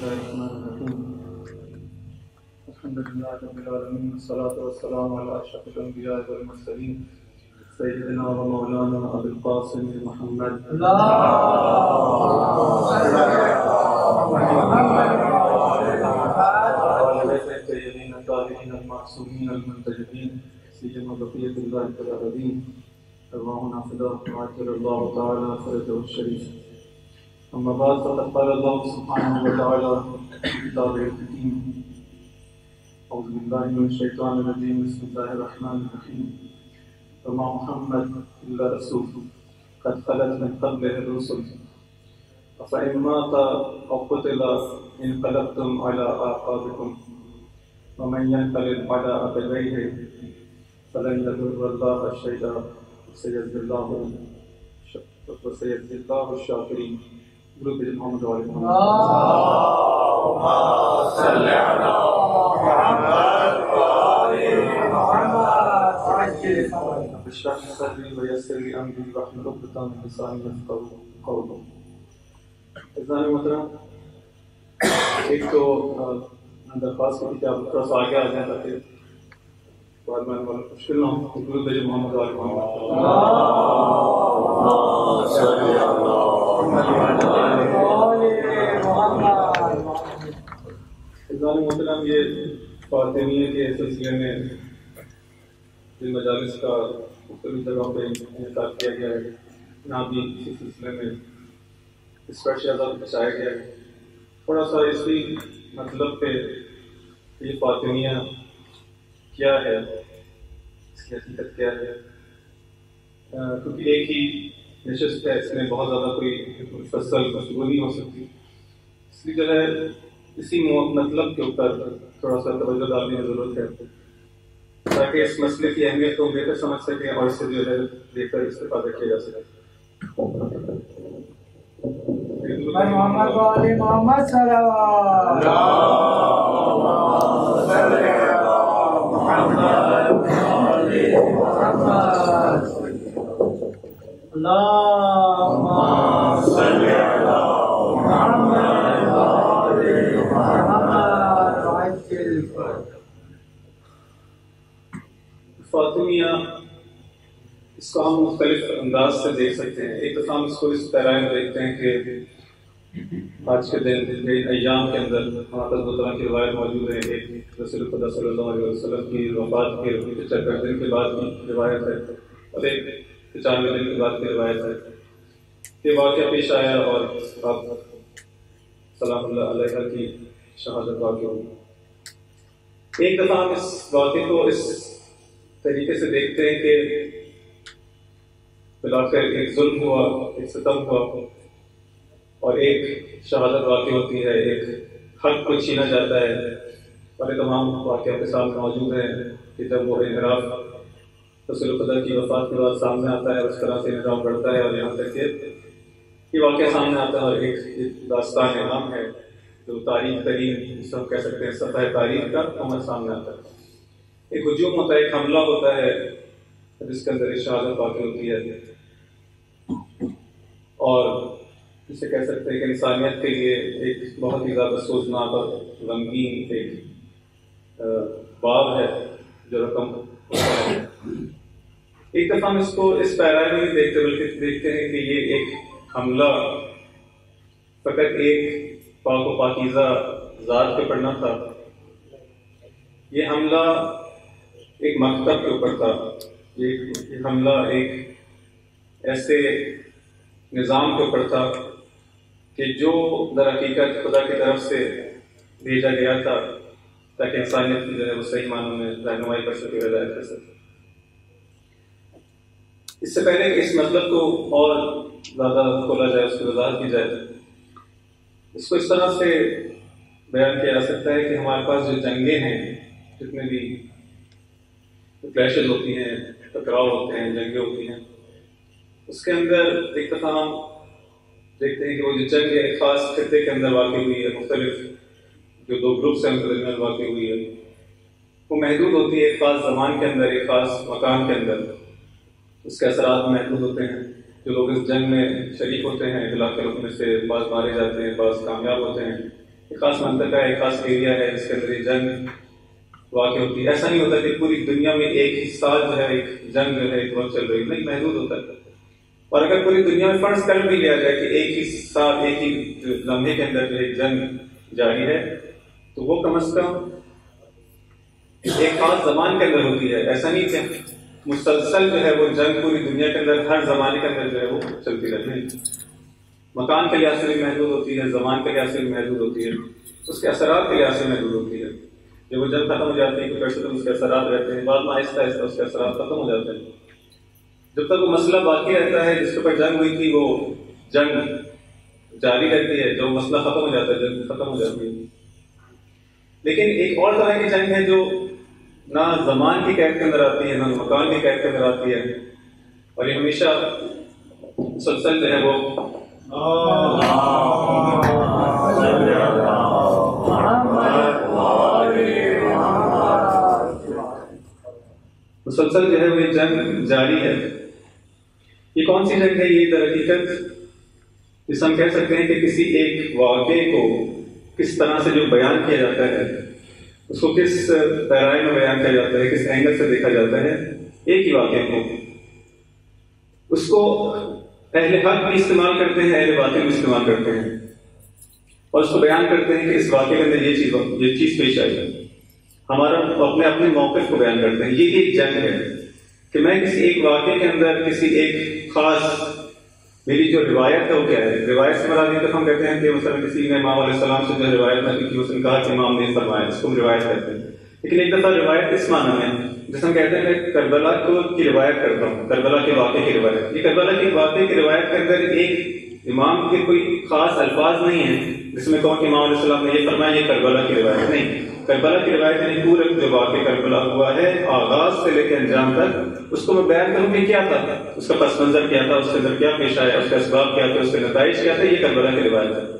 الله الرحمن الرحيم الحمد لله رب العالمين والصلاة والسلام على أشرف الأنبياء والمرسلين سيدنا ومولانا أبي القاسم محمد وعلى الطيبين الطاهرين المعصومين المنتجبين سيما بقية الله الأبدين أرواحنا فداء عاجل الله تعالى فرجه الشريف. أما بعد فقد قال الله سبحانه وتعالى في كتابه الحكيم أعوذ بالله من الشيطان الرجيم بسم الله الرحمن الرحيم وما محمد إلا رسول قد خلت من قبله الرسل أفإن مات أو قتل انقلبتم على أعقابكم ومن ينقلب على عقبيه فلن يضر الله شيئا وسيجزي الله الشاكرين. گروپ محمد علیہ اللهم صل على محمد وآل محمد وعجل فرجهم اشرح لي صدري ويسر لي امري واحلل عقدة من لساني يفقهوا قولي. عزیزان محترم، ایک تو درخواست کی کہ آپ تھوڑا سا آگے آ جائیں تاکہ بعد میں مشکل نہ ہو. گروپ محمد علیہ محمد محترم، یہ فاطمیہ کے سلسلے میں جن مجالس کا مختلف جگہوں پہ انعقاد کیا گیا ہے، یہاں بھی اسی سلسلے میں اس پر شہزاد بچایا گیا ہے. تھوڑا سا اسی مطلب پہ یہ فاطمیہ کیا ہے، اس کی حقیقت کیا ہے، کیونکہ ایک ہی نشست ہے، اس میں بہت زیادہ کوئی مفصل گفتگو نہیں ہو سکتی. اس لیے جو ہے اسی مطلب کے اوپر تھوڑا سا توجہ ڈالنے کی ضرورت ہے تاکہ اس مسئلے کی اہمیت کو بہتر سمجھ سکیں اور اس سے جو ہے بہتر استفادہ کیا جا سکے. محمد وآل محمد صلوات اللهم صل على محمد وآل محمد وعجل فاطمیہ اس کو ہم مختلف انداز سے دیکھ سکتے ہیں. ایک دفعہ ہم اس کو اس پیرائے میں دیکھتے ہیں کہ آج کے دن ایام کے اندر وہاں پر دو طرح کی روایت موجود ہے. ایک رسول خدا صلی اللہ علیہ وسلم کی وفات کے 75 دن کے بعد کی روایت ہے اور ایک 95 دن کے بعد کی روایت ہے. یہ واقعہ پیش آیا اور آپ سلام اللہ علیہ کی شہادت واقع ہوئی. ایک دفعہ ہم اس واقعے کو اس طریقے سے دیکھتے ہیں کہ بلاخر ایک ظلم ہوا، ایک ستم ہوا اور ایک شہادت واقع ہوتی ہے، ایک حق کو چھینا جاتا ہے. اور یہ تمام واقعہ کے سامنے موجود ہیں کہ جب وہ انحراف رسول خدا کی وفات کے بعد سامنے آتا ہے، اس طرح سے انحراف بڑھتا ہے اور یہاں تک کہ یہ واقعہ سامنے آتا ہے اور ایک داستان عام ہے جو تاریخ ترین جس ہم کہہ سکتے ہیں صفحہ تاریخ کا عمل سامنے آتا ہے. ایک ہجوم ہوتا ہے، ایک حملہ ہوتا ہے جس کے اندر ایک شہادت واقع ہوتی ہے اور جسے کہہ سکتے ہیں کہ انسانیت کے لیے ایک بہت ہی زیادہ سوچناک اور غمگین ایک باب ہے جو رقم ہوتا ہے. ایک دفعہ ہم اس کو اس پیرائے میں نہیں دیکھتے بلکہ دیکھتے ہیں کہ یہ ایک حملہ فقط ایک پاک و پاکیزہ ذات پہ پڑنا تھا. یہ حملہ ایک مکتب کے اوپر تھا. یہ حملہ ایک ایسے نظام کے اوپر تھا کہ جو در حقیقت خدا کی طرف سے بھیجا گیا تھا تاکہ انسانیت کی جو ہے وہ صحیح معنوں میں رہنمائی کر سکے، ہدایت کر سکے. اس سے پہلے کہ اس مطلب کو اور زیادہ کھولا جائے، اس کی وضاحت کی جائے، اس کو اس طرح سے بیان کیا جا سکتا ہے کہ ہمارے پاس جو جنگیں ہیں، جتنے بھی کلیشز ہوتی ہیں، ٹکراؤ ہوتے ہیں، جنگیں ہوتی ہیں، اس کے اندر ایک دفعہ ہم دیکھتے ہیں کہ وہ جو جنگ ایک خاص خطے کے اندر واقع ہوئی ہے، مختلف جو دو گروپس ہیں ان کے درمیان واقع ہوئی ہے، وہ محدود ہوتی ہے ایک خاص زمان کے اندر، ایک خاص مکان کے اندر. اس کے اثرات محدود ہوتے ہیں. جو لوگ اس جنگ میں شریک ہوتے ہیں علاقے میں سے بعض مارے جاتے ہیں، بعض کامیاب ہوتے ہیں. ایک خاص منطقہ ہے، ایک خاص ایریا ہے جس کے اندر یہ جنگ واقع ہوتی ہے. ایسا نہیں ہوتا کہ پوری دنیا میں ایک ہی سال جو ہے ایک جنگ جو ہے ایک وقت چل رہی ہے، نہیں، محدود ہوتا ہے. اور اگر پوری دنیا میں فرض کر بھی لیا جائے کہ ایک ہی سال ایک ہی لمحے کے اندر جو ایک جنگ جاری ہے، تو وہ کم از کم ایک خاص زمان کے اندر ہوتی ہے. ایسا نہیں کہ مسلسل جو ہے وہ جنگ پوری دنیا کے اندر ہر زمانے کے اندر جو ہے وہ چلتی رہتی ہے. مکان کے لحاظ سے بھی محدود ہوتی ہے، زمان کے لحاظ سے بھی محدود ہوتی ہے، اس کے اثرات کے لحاظ سے محدود ہوتی ہے. جب وہ جنگ ختم ہو جاتی ہے تو پھر اس کے اثرات رہتے ہیں، بعد میں آہستہ آہستہ اس کے اثرات ختم ہو جاتے ہیں. جب تک وہ مسئلہ باقی رہتا ہے جس کے اوپر جنگ ہوئی تھی، وہ جنگ جاری رہتی ہے. جب مسئلہ ختم ہو جاتا ہے جنگ ختم ہو جاتی ہے. لیکن ایک اور طرح کی جنگ ہے جو نہ زمان کی قید کے اندر آتی ہے، نہ مکان کی قید کے اندر آتی ہے، اور یہ ہمیشہ مسلسل جو ہے وہ مسلسل جو ہے وہ جنگ جاری ہے. یہ کون سی جنگ ہے؟ یہ در حقیقت جس ہم کہہ سکتے ہیں کہ کسی ایک واقعے کو کس طرح سے جو بیان کیا جاتا ہے، اس کو کس پیرائے میں بیان کیا جاتا ہے، کس اینگل سے دیکھا جاتا ہے. ایک ہی واقعے کو اس کو اہل حق بھی استعمال کرتے ہیں، اہل باطل بھی استعمال کرتے ہیں، اور اس کو بیان کرتے ہیں کہ اس واقعے کے اندر یہ چیز پیش آئی ہے. ہمارا اپنے موقف کو بیان کرتے ہیں. یہ ایک جنگ ہے کہ میں کسی ایک واقعے کے اندر کسی ایک خاص میری جو روایت ہے وہ کیا ہے. روایت سے مراد یہ تو ہم کہتے ہیں کہ مثلا کسی نے امام علیہ السلام سے جو روایت نقل کی، اس نے کہا کہ امام نے فرمایا، اس کو ہم روایت کہتے ہیں. لیکن ایک دفعہ روایت اس معنی میں جیسے ہم کہتے ہیں میں کربلا کی روایت کرتا ہوں، کربلا کے واقعے کی روایت. یہ کربلا کے واقعے کی روایت کے اندر ایک امام کے کوئی خاص الفاظ نہیں ہیں جس میں کہوں کہ امام علیہ السلام نے یہ فرمایا، یہ کربلا کی روایت نہیں. کربلا کی روایت یعنی پورا جو واقعہ کربلا ہوا ہے آغاز سے لے کے انجام تک، اس کو میں بیان کروں کہ کیا تھا، اس کا پس منظر کیا تھا، اس کے اندر کیا پیش آیا، اس کا اسباب کیا تھا، اس کے نتائج کیا تھا. یہ کربلا کی روایت ہے.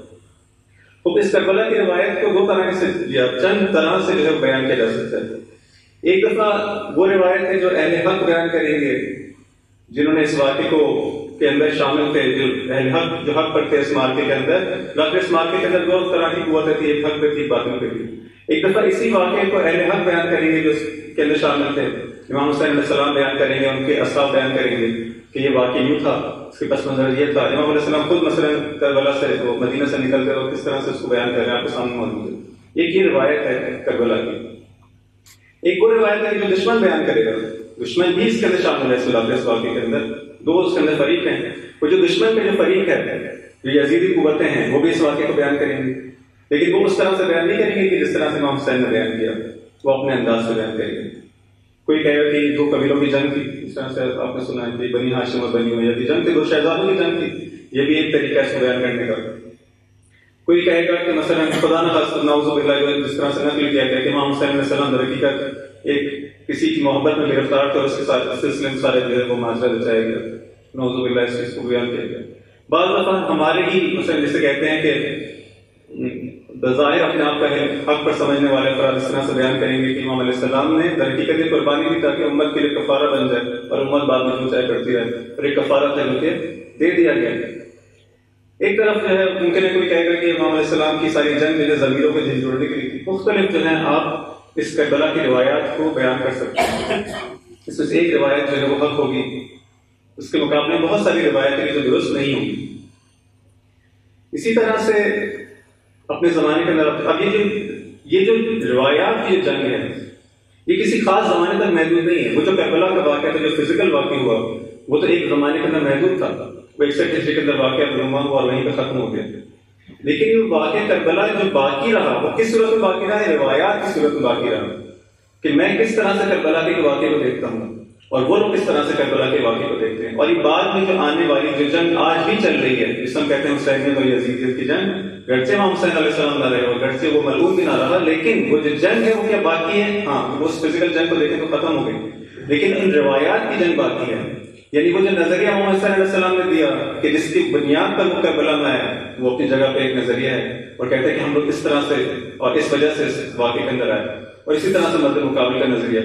تو اس کربلا کی روایت کو دو طرح سے یا چند طرح سے جو ہے بیان کیا جا سکتا ہے. ایک دفعہ وہ روایت ہے جو اہل حق بیان کریں گے، جنہوں نے اس واقعے کو کے اندر شامل تھے، جو اہل حق جو حق پر تھے اس مارکے کے اندر. باقی اس مارکے کے اندر دو طرح کی قوتیں تھی، ایک حق پہ تھی، باطل پہ تھی. ایک دفعہ اسی واقعے کو اہل حق بیان کریں گے جو اس کے اندر شامل تھے. امام حسین علیہ السلام بیان کریں گے، ان کے اصحاب بیان کریں گے کہ یہ واقعہ یوں تھا، اس کے پس منظر یہ تھا. امام علیہ السلام خود مثلا کربلا سے مدینہ سے نکل کر اور کس طرح سے اس کو بیان کر رہے ہیں آپ کے سامنے موجود ہے. ایک یہ روایت ہے کربلا کی. ایک وہ روایت ہے جو دشمن بیان کرے گا، دشمن بھی اس کے اندر شامل ہے. اس واقعے کے اندر دو اس کے اندر فریق ہیں. وہ جو دشمن کے جو فریق ہے، جو یزیدی قوتیں ہیں، وہ بھی اس واقعے کو بیان کریں گے، لیکن وہ اس طرح سے بیان نہیں کریں گے کہ جس طرح سے امام حسین نے بیان کیا. وہ اپنے انداز سے بیان کریں گے. کوئی کہے گا کہ دو قبیلوں کی جنگ تھی، اس طرح سے آپ نے سنا ہے کہ بنی ہاشم اور بنی امیہ کی جنگ تھی، دو شہزادوں کی جنگ تھی. یہ بھی ایک طریقہ ہے اس کو بیان کرنے کا. کوئی کہے گا کہ مثلا خدا نخواستہ نعوذ باللہ جس طرح سے نقل کیا گیا کہ امام حسین علیہ السلام در حقیقت ایک کسی کی محبت میں گرفتار تھے اور اس کے ساتھ سلسلے میں سارے جو ہے وہ معاجرہ رچایا گیا. نعوذ باللہ اس چیز کو بیان کیا گیا. بعض دفعہ ہمارے ہی مثلا جسے کہتے ہیں کہ بظاہر اپنے آپ کا حق پر سمجھنے والے افراد اس طرح سے بیان کریں گے کہ امام علیہ السلام نے در حقیقت یہ قربانی دی تاکہ امت کے لیے کفارہ بن جائے اور امت بعد میں جو چاہے کرتی رہے، اور ایک کفارہ تھا جو کہ دے دیا گیا. ایک طرف جو ہے ممکن ہے کوئی کہے گا کہ امام علیہ السلام کی ساری جنگ جو ہے ضمیروں کو جھنجھوڑنے کے لیے تھی. مختلف جو ہے آپ اس کربلا کی روایات کو بیان کر سکتے ہیں. اس میں سے ایک روایت جو ہے وہ حق ہوگی، اس کے مقابلے میں بہت ساری روایتیں جو درست نہیں ہوں گی. اسی طرح سے اپنے زمانے کے اندر اب یہ جو روایات کی جنگ ہے یہ کسی خاص زمانے تک محدود نہیں ہے. وہ جو کربلا کا واقعہ تھا، جو فزیکل واقع ہوا، وہ تو ایک زمانے کے اندر محدود تھا. وہ 61 ہجری کے اندر واقعہ رونما ہوا اور وہیں پہ ختم ہو گیا. لیکن یہ واقعہ کربلا جو باقی رہا وہ کس صورت میں باقی رہا ہے؟ روایات کی صورت میں باقی رہا کہ میں کس طرح سے کربلا کے واقعے کو دیکھتا ہوں اور وہ لوگ کس طرح سے کربلا کے واقعے کو دیکھتے ہیں. اور یہ بعد میں جو آنے والی جو جنگ آج بھی چل رہی ہے جس ہم کہتے ہیں حسینیت اور یزیدیت کی جنگ، گرچہ امام حسین علیہ السلام نہ رہے اور گرچہ وہ ملعون بھی نہ رہا، لیکن وہ جو جنگ ہے وہ کیا باقی ہے؟ ہاں، وہ اس فزیکل جنگ کو دیکھیں تو ختم ہو گئی، لیکن ان روایات کی جنگ باقی ہے. یعنی وہ جو نظریہ محمد صلی اللہ علیہ وسلم نے دیا کہ جس کی بنیاد پر وہ کربلا میں آیا، وہ اپنی جگہ پہ ایک نظریہ ہے اور کہتے ہیں کہ ہم لوگ اس طرح سے اور اس وجہ سے اس واقعے کے اندر آئے، اور اسی طرح سے مد مقابل کا نظریہ.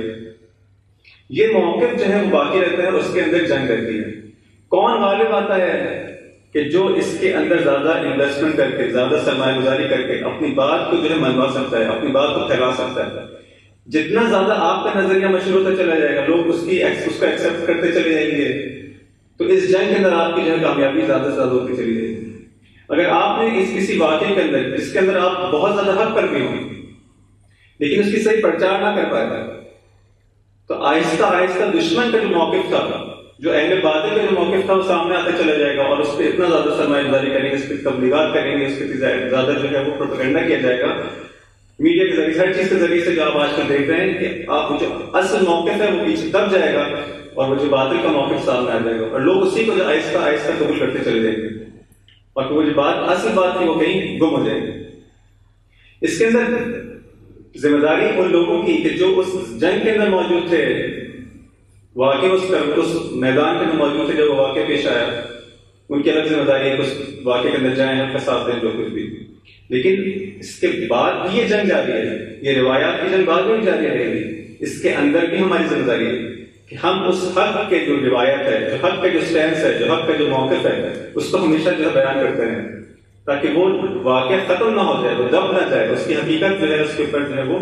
یہ موقف جو ہے وہ باقی رہتا ہے اور اس کے اندر جنگ رہتی ہے. کون غالب آتا ہے کہ جو اس کے اندر زیادہ انویسٹمنٹ کر کے، زیادہ سرمایہ گزاری کر کے اپنی بات کو جو ہے منوا سکتا ہے، اپنی بات کو پھیلا سکتا ہے، جتنا زیادہ آپ کا نظریہ مشہور ہوتا چلا جائے گا، لوگ اس کو ایکسیپٹ کرتے چلے جائیں گے، تو اس جنگ کے اندر آپ کی جو ہے کامیابی زیادہ سے زیادہ ہوتی چلی جائے گی۔ اگر آپ نے کسی واقعے کے اندر جس کے اندر آپ بہت زیادہ حق پر بھی ہوں لیکن اس کی صحیح پرچار نہ کر پائے، تو آہستہ آہستہ دشمن کا جو موقف تھا، جو اہل باطل کا جو موقف تھا، وہ سامنے آتا چلا جائے گا، اور اس پہ اتنا زیادہ سرمایہ گزاری کریں گے، اس پہ تبلیغات کریں گے، اس پہ زیادہ جو ہے وہ پروپیگنڈا کیا جائے گا میڈیا کے ذریعے، ہر چیز کے ذریعے سے، جو آپ آج کل دیکھ رہے ہیں کہ آپ جو اصل موقف ہے وہ پیچھے دب جائے گا اور وہ جو باطل کا موقف سامنے آ جائے گا، اور لوگ اسی کو جو آہستہ آہستہ قبول کرتے چلے جائیں گے، اور وہ جو بات اصل بات تھی وہ کہیں گم ہو جائے گی۔ اس کے اندر ذمہ داری ان لوگوں کی کہ جو اس جنگ کے اندر موجود تھے، واقع اس میدان کے اندر موجود تھے جب وہ واقعہ پیش آیا، ان کی الگ ذمہ داری ہے کہ اس واقعے کے اندر جائیں، ان کا ساتھ دیں، جو کچھ بھی، لیکن اس کے بعد بھی یہ جنگ جاری ہے، یہ روایات کی جنگ بعد میں بھی جاری رہے گی، اس کے اندر بھی ہماری ذمہ داری ہے کہ ہم اس حق کے جو روایت ہے، جو حق کا جو سٹینس ہے، جو حق کا جو موقف ہے، اس کو ہمیشہ جو ہے بیان کرتے ہیں، تاکہ وہ واقعہ ختم نہ ہو جائے، وہ دب نہ جائے، اس کی حقیقت جو ہے اس کے اوپر جو ہے وہ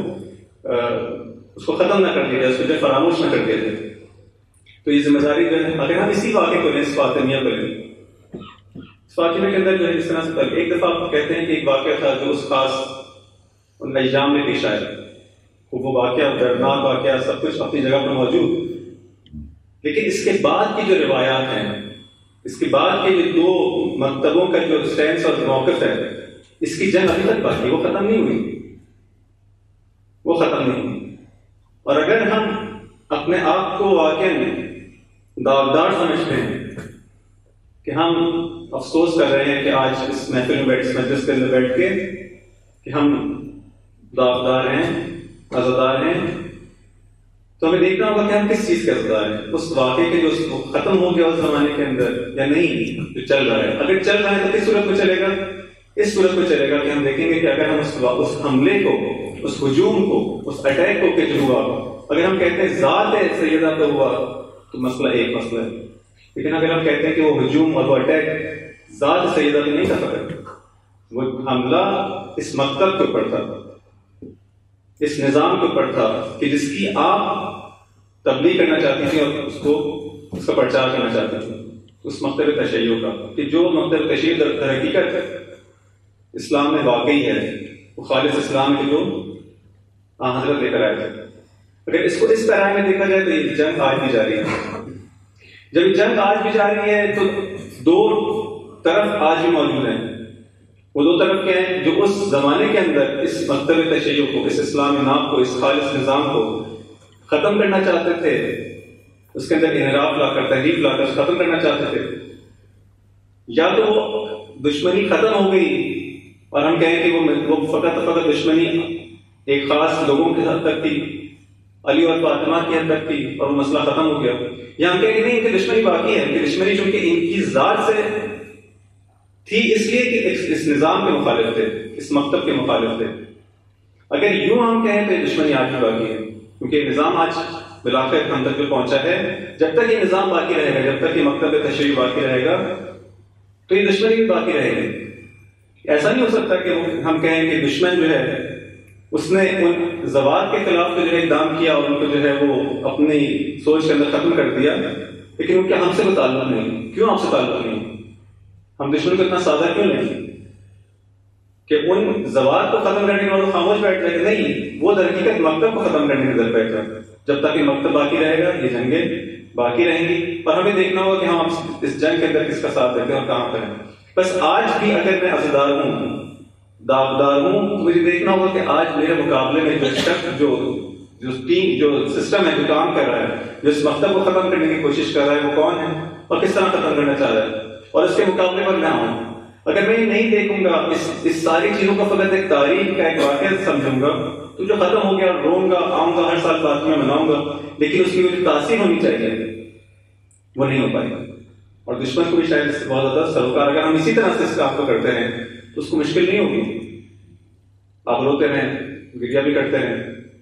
اس کو ختم نہ کر دیا جائے، اس کو جو ہے فراموش نہ کر دیا جائے۔ تو یہ ذمہ داری جو ہے، اگر ہم اسی واقعے کو لیں، اس فاطمیہ کو لیں، اس واقعے کے اندر جو ہے جس طرح سے ایک دفعہ آپ کہتے ہیں کہ ایک واقعہ تھا جو اس خاص ان ایام میں پیش آیا، وہ واقعہ دردناک واقعہ، سب کچھ اپنی جگہ پر موجود، لیکن اس کے بعد کی جو روایات ہیں، اس کے بعد کے جو دو مکتبوں کا جو سٹینس اور موقف ہے، اس کی جنگ ابھی تک باقی، وہ ختم نہیں ہوئی، وہ ختم نہیں ہوئی۔ اور اگر ہم اپنے آپ کو واقعی داغدار سمجھتے ہیں کہ ہم افسوس کر رہے ہیں کہ آج اس محفل میں بیٹھ، اس مجلس کے اندر بیٹھ کے کہ ہم داغدار ہیں، عزادار ہیں، تو ہمیں دیکھنا ہوگا کہ ہم کس چیز کے عزادار ہیں، اس واقعے کے جو ختم ہو گیا اس زمانے کے اندر یا نہیں، جو چل رہا ہے۔ اگر چل رہا ہے تو کس صورت میں چلے گا؟ اس صورت میں چلے گا کہ ہم دیکھیں گے کہ اگر ہم اس حملے کو، اس ہجوم کو، اس اٹیک کو کہ جو ہوا، اگر ہم کہتے ہیں ذات سیدہ پہ ہوا تو مسئلہ ایک مسئلہ ہے، لیکن اگر ہم کہتے ہیں کہ وہ ہجوم اور وہ اٹیک ذات سیدہ پہ نہیں تھا، وہ حملہ اس مکتب کے اوپر تھا، اس نظام کے اوپر تھا کہ جس کی آپ تبلیغ کرنا چاہتی تھی اور اس کا پرچار کرنا چاہتی تھی، اس مکتب تشیع کا، کہ جو مکتب تشیع در حقیقت اسلام میں واقعی ہے، وہ خالص اسلام کے جو حضرت لے کر آئے تھے۔ اگر اس کو اس طرح میں دیکھا جائے تو یہ جنگ آج بھی جاری ہے۔ جب یہ جنگ آج بھی جاری ہے تو دو طرف آج بھی موجود ہیں۔ وہ دو طرف کیا ہیں؟ جو اس زمانے کے اندر اس مکتب تشیع کو، اس اسلامی نام کو، اس خالص نظام کو ختم کرنا چاہتے تھے، اس کے اندر انحراف لا کر، تحریف لا کر ختم کرنا چاہتے تھے، یا تو وہ دشمنی ختم ہو گئی اور ہم کہیں کہ وہ فقط دشمنی ایک خاص لوگوں کے حد تک تھی، علی اور فاطمہ کی حد تک تھی اور وہ مسئلہ ختم ہو گیا، یا ہم کہیں کہ نہیں، ان کی دشمنی باقی ہے، ان کی دشمنی چونکہ ان کی ذات سے تھی اس لیے کہ اس نظام کے مخالف تھے، اس مکتب کے مخالف تھے۔ اگر یوں ہم کہیں تو یہ دشمنی آج بھی باقی ہے، کیونکہ یہ نظام آج بلاخر ہم تک جو پہنچا ہے، جب تک یہ نظام باقی رہے گا، جب تک یہ مکتب تشیع باقی رہے گا تو یہ دشمنی بھی باقی رہے گی۔ ایسا نہیں ہو سکتا کہ ہم کہیں کہ دشمن جو ہے اس نے ان زوات کے خلاف جو ہے اقدام کیا اور ان کو جو ہے وہ اپنی سوچ کے اندر ختم کر دیا، لیکن ان کا ہم سے کوئی تعلق نہیں۔ کیوں ہم سے تعلق نہیں؟ ہم دشمن کو اتنا سادہ کیوں نہیں کہ ان زوات کو ختم کرنے کے بعد خاموش بیٹھ جائے؟ نہیں، وہ در حقیقت مکتب کو ختم کرنے کی در بیٹھا۔ جب تک یہ مکتب باقی رہے گا یہ جنگیں باقی رہیں گی، اور ہمیں دیکھنا ہوگا کہ ہم اس جنگ کے اندر کس کا ساتھ دیتے ہیں اور کہاں پر ہیں۔ بس آج بھی اگر میں عزادار ہوں، داغدار ہوں، تو مجھے دیکھنا ہوگا کہ آج میرے مقابلے میں جو شخص، جو ٹیم، جو سسٹم ہے، جو کام کر رہا ہے، جو اس مکتب کو ختم کرنے کی کوشش کر رہا ہے، وہ کون ہے اور کس طرح ختم کرنا چاہ رہا ہے، اور اس کے مقابلے پر میں ہوں۔ اگر میں یہ نہیں دیکھوں گا، اس ساری چیزوں کو فقط ایک تاریخ کا ایک واقعہ سمجھوں گا، تو جو ختم ہو گیا روؤں گا، آؤں گا، ہر سال فاطمیہ مناؤں گا، لیکن اس کی جو تاثیر ہونی چاہیے وہ نہیں ہو پائے گا۔ اور دشمن کو بھی شاید اس سے بہت زیادہ سروکار، اگر ہم اسی طرح سے اس کام کو کرتے رہیں تو اس کو مشکل نہیں ہوگی، آپ روتے رہیں، گریہ بھی کرتے رہیں۔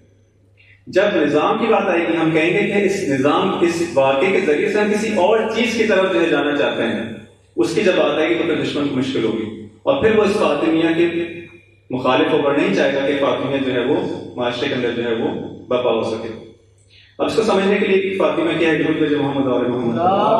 جب نظام کی بات آئے گی، ہم کہیں گے کہ اس نظام، اس واقعے کے ذریعے سے ہم کسی اور چیز کی طرف جو ہے جانا چاہتے ہیں، اس کی جب بات آئے گی تو پھر دشمن کو مشکل ہوگی، اور پھر وہ اس فاطمیہ کے مخالف ہو کر نہیں چاہے گا کہ فاطمیہ جو ہے وہ معاشرے کے اندر جو ہے وہ برپا ہو سکے۔ اب اس کو سمجھنے کے لیے کہ فاطمہ کیا ہے، درود بھیجو محمد اور محمد۔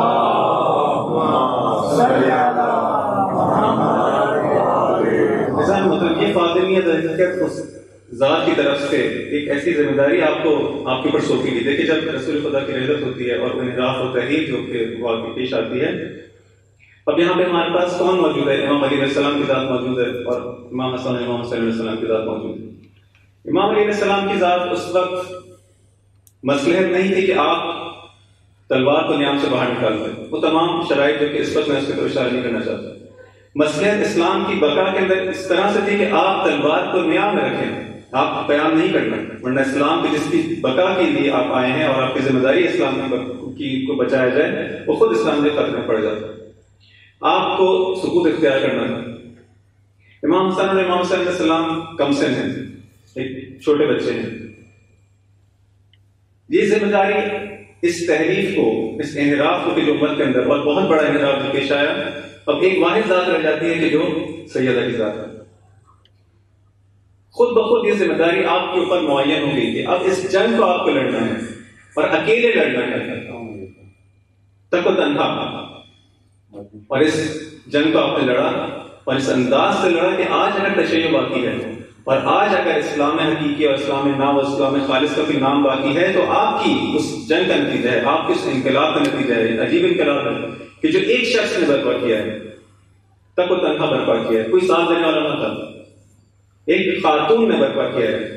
مطلب یہ فاطمیہ اس ذات کی طرف سے ایک ایسی ذمہ داری آپ کے اوپر سونپی گئی۔ دیکھیے جب رسول خدا کی رحلت ہوتی ہے اور انحراف و تحریف جو کہ واقعی پیش آتی ہے، اب یہاں پہ ہمارے پاس کون موجود ہے؟ امام علی علیہ السلام کی ذات موجود ہے اور امام حسن امام حسین علیہ السلام کی ذات موجود ہے۔ امام علی علیہ السلام کی ذات اس وقت مصلحت نہیں تھی کہ آپ تلوار کو نیام سے باہر نکال دیں، وہ تمام شرائط جو کہ اس وقت میں اس کے طرف اشارہ نہیں کرنا چاہتا۔ مصلحت اسلام کی بقا کے اندر اس طرح سے تھی کہ آپ تلوار کو نیام میں رکھیں، آپ قیام نہیں کرنا، ورنہ اسلام کی جس کی بقا کے لیے آپ آئے ہیں اور آپ کی ذمہ داری اسلام کی کو بچایا جائے، وہ خود اسلام کے خطرے میں پڑ جاتا ہے۔ آپ کو سکوت اختیار کرنا تھا۔ امام حسن اور امام حسین علیہ السلام کم سن ہیں، ایک چھوٹے بچے ہیں۔ یہ ذمہ داری اس تحریف کو، اس انحراف کو جو امت کے اندر اور بہت بڑا انحراف جو پیش آیا، اب ایک واحد ذات رہ جاتی ہے کہ جو سیدہ کی ذات ہے۔ خود بخود یہ ذمہ داری آپ کے اوپر معین ہو گئی کہ اب اس جنگ کو آپ کو لڑنا ہے اور اکیلے لڑنا ہے، تک و تنہا، اور اس جنگ کو آپ نے لڑا اور اس انداز سے لڑا کہ آج اگر تشیع باقی ہے اور آج اگر اسلام حقیقی اور اسلام نام اور اسلام خالص کا بھی نام باقی ہے، تو آپ کی اس جنگ کا نتیجہ ہے، آپ کے اس انقلاب کا نتیجہ ہے، عجیب انقلاب ہے کہ جو ایک شخص نے برپا کیا ہے، تک و تنہا برپا کیا ہے، کوئی ساتھ دینے والا نہ تھا، ایک خاتون نے برپا کیا ہے۔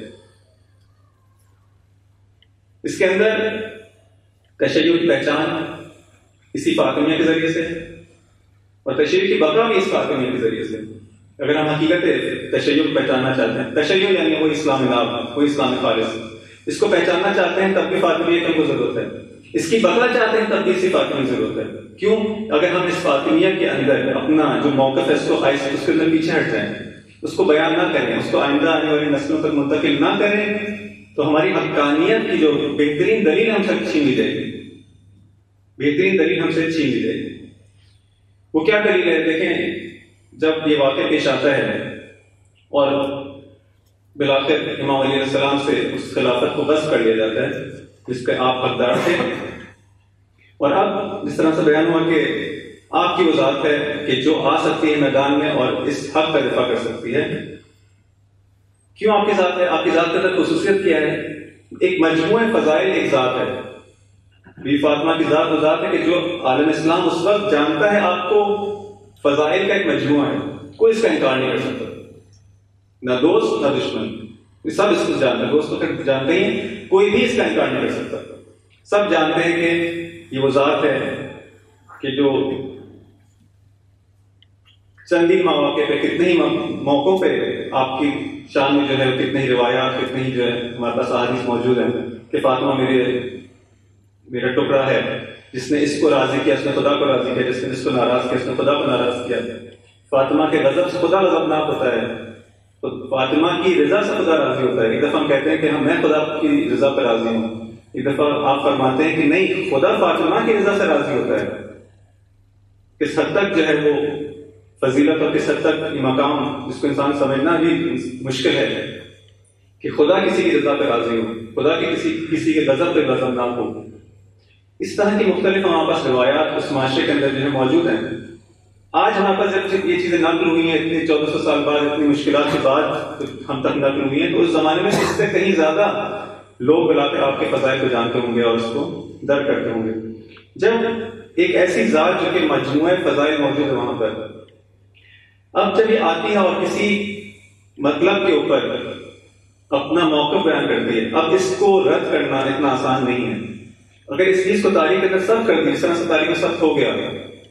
اس کے اندر تشیع کی پہچان اسی فاطمیہ کے ذریعے سے اور تشیع کی بقا بھی اس فاطمیہ کے ذریعے سے۔ اگر ہم حقیقت تشیع کو پہچاننا چاہتے ہیں، تشیع یعنی وہ اسلام ناب، وہ اسلام خالص، اس کو پہچاننا چاہتے ہیں تب بھی فاطمیہ کی ضرورت ہے، اس کی بقا چاہتے ہیں تب بھی اسی فاطمیہ کی ضرورت ہے۔ کیوں؟ اگر ہم اس فاطمیہ کے اندر اپنا جو موقف ہے اس کو اس کے اندر پیچھے ہٹ جائیں، اس کو بیان نہ کریں، اس کو آئندہ آنے والی نسلوں تک منتقل نہ کریں، تو ہماری حقانیت کی جو بہترین دلیل ہم سے چھین لی جائے گی، بہترین دلیل ہم سے چھین لی جائے گی۔ وہ کیا دلیل ہے؟ دیکھیں، جب یہ واقعہ پیش آتا ہے اور بالآخر امام علیہ السلام سے اس خلافت کو غصب کر لیا جاتا ہے جس کے آپ حقدار تھے، اور اب جس طرح سے بیان ہوا کہ آپ کی وہ ذات ہے کہ جو آ سکتی ہے میدان میں اور اس حق کا دفاع کر سکتی ہے۔ کیوں آپ کی ذات ہے؟ آپ کی ذات کے اندر خصوصیت کیا ہے؟ ایک مجموعہ فضائل ایک ذات ہے۔ بی فاطمہ کی ذات وہ ذات ہے کہ جو عالم اسلام اس وقت جانتا ہے آپ کو فضائل کا ایک مجموعہ ہے، کوئی اس کا انکار نہیں کر سکتا، نہ دوست نہ دشمن، سب اس کو جانتے ہیں، دوست تو جانتے ہی ہیں، کوئی بھی اس کا انکار نہیں کر سکتا، سب جانتے ہیں کہ یہ وہ ذات ہے کہ جو چند ہی مواقع پہ، کتنے ہی موقعوں پہ آپ کی شان میں جو ہے کتنے ہی روایات، کتنے ہی جو ہے ہمارے پاس احادیث موجود ہیں کہ فاطمہ میرا ٹکڑا ہے، جس نے اس کو راضی کیا اس نے خدا کو راضی کیا، جس نے اس کو ناراض کیا اس نے خدا کو ناراض کیا۔ فاطمہ کے غضب سے خدا غضبناک ہوتا ہے، تو فاطمہ کی رضا سے خدا راضی ہوتا ہے۔ ایک دفعہ ہم کہتے ہیں کہ میں خدا کی رضا پر راضی ہوں، ایک دفعہ آپ فرماتے ہیں کہ نہیں، خدا فاطمہ کی رضا سے راضی ہوتا ہے۔ کس حد تک جو ہے وہ فضیلت اور کس حد تک یہ مقام جس کو انسان سمجھنا بھی مشکل ہے کہ خدا کسی کی رضا پہ راضی ہو، خدا کی کسی کے غضب پہ غضبناک ہو۔ اس طرح کی مختلف ہمارے پاس روایات اس معاشرے کے اندر جو ہے موجود ہیں۔ آج ہمارے پاس جب یہ چیزیں نقل ہوئی ہیں، اتنے 1400 سال بعد، اتنی مشکلات کے بعد ہم تک نقل ہوئی ہیں، تو اس زمانے میں اس سے کہیں زیادہ لوگ بلا کر آپ کے فضائل کو جانتے ہوں گے اور اس کو درک کرتے ہوں گے۔ جب ایک ایسی ذات جو کہ مجموعہ فضائل موجود ہے وہاں پر، اب جب یہ آتی ہے اور کسی مطلب کے اوپر اپنا موقف بیان کرتی ہے، اب اس کو رد کرنا اتنا آسان نہیں ہے۔ اگر اس چیز کو تاریخ کے اندر سخت کر دی، اس طرح سے تاریخ میں سخت ہو گیا،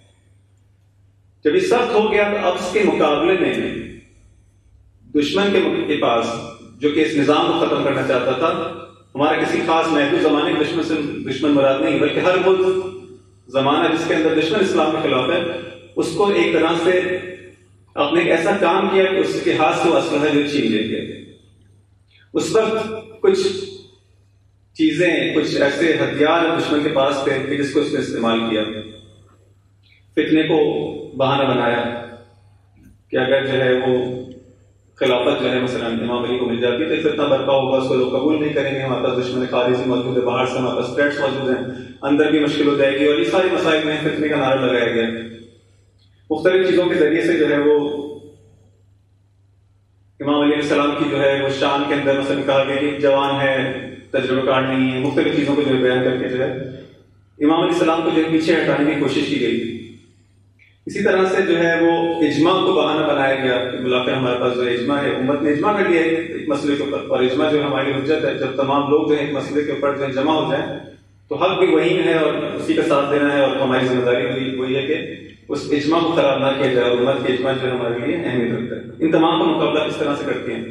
جب یہ سخت ہو گیا تو اب اس کے مقابلے میں دشمن کے پاس جو کہ اس نظام کو ختم کرنا چاہتا تھا، ہمارا کسی خاص محدود زمانے کے دشمن سے دشمن مراد نہیں، بلکہ ہر وہ زمانہ جس کے اندر دشمن اسلام کے خلاف ہے، اس کو ایک طرح سے آپ نے ایک ایسا کام کیا کہ اس کے ہاتھ سے وہ اسلحہ جو چھین لے گیا۔ اس وقت کچھ چیزیں، کچھ ایسے ہتھیار دشمن کے پاس تھے کہ جس کو اس نے استعمال کیا فتنے کو بہانہ بنایا کہ اگر جو ہے وہ خلافت جو ہے مثلا امام علی کو مل جاتی ہے تو فتنہ برپا ہوگا، اس کو لوگ قبول نہیں کریں گے، ہمارے پاس دشمن خارجی موجود ہے، باہر سے ہمارے پاس تھریٹس موجود ہیں، اندر بھی مشکل ہو جائے گی، اور یہ ساری مسائل میں فتنے کا نعرہ لگایا گیا۔ مختلف چیزوں کے ذریعے سے جو ہے وہ امام علیہ السلام کی جو ہے وہ شان کے اندر مثلا کہا گیا کہ جوان ہے، تجربہ کار نہیں ہے، مختلف چیزوں کو جو ہے بیان کر کے جو ہے امام علیہ السلام کو جو ہے پیچھے ہٹانے کی کوشش کی گئی۔ اسی طرح سے جو ہے وہ اجماع کو بہانہ بنایا گیا کہ بلاخر ہمارے پاس جو اجماع ہے، امت نے اجماع کر لیا ہے ایک مسئلے کے اوپر، اور اجماع جو ہماری حجت ہے، جب تمام لوگ جو ہے ایک مسئلے کے اوپر جو ہے جمع ہو جائیں تو حق بھی وہی ہے اور اسی کا ساتھ دینا ہے، اور ہماری ذمہ داری بھی وہی ہے کہ اس اجماع کو خراب نہ کیا جائے، اور امت کے اجماع جو ہے ہمارے لیے اہمیت رکھتا ہے۔ ان تمام کا مقابلہ اس طرح سے کرتے ہیں،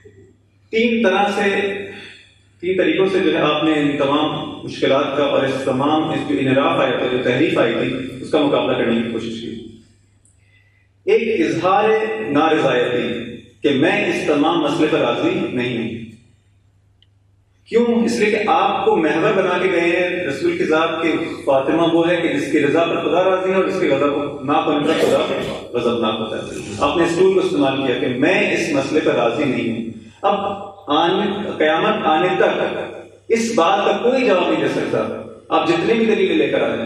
تین طریقوں سے جو ہے آپ نے ان تمام مشکلات کا اور اس جو انحراف آیا تھا، جو تحریف آئی تھی، اس کا مقابلہ کرنے کی کوشش کی۔ ایک اظہار نارضایتی کہ میں اس تمام مسئلے پر راضی نہیں ہوں۔ کیوں؟ اس لیے کہ آپ کو محور بنا کے گئے ہیں رسول کی ذات کے فاطمہ وہ ہے کہ جس کی رضا پر خدا راضی ہے اور اس کی غضب ناک ہونے پر خدا غضبناک ہوتا ہے۔ آپ نے اس ٹول کو استعمال کیا کہ میں اس مسئلے پر راضی نہیں ہوں۔ اب قیامت آنے تک اس بات کا کوئی جواب نہیں دے سکتا، آپ جتنی بھی دلیل لے کر آ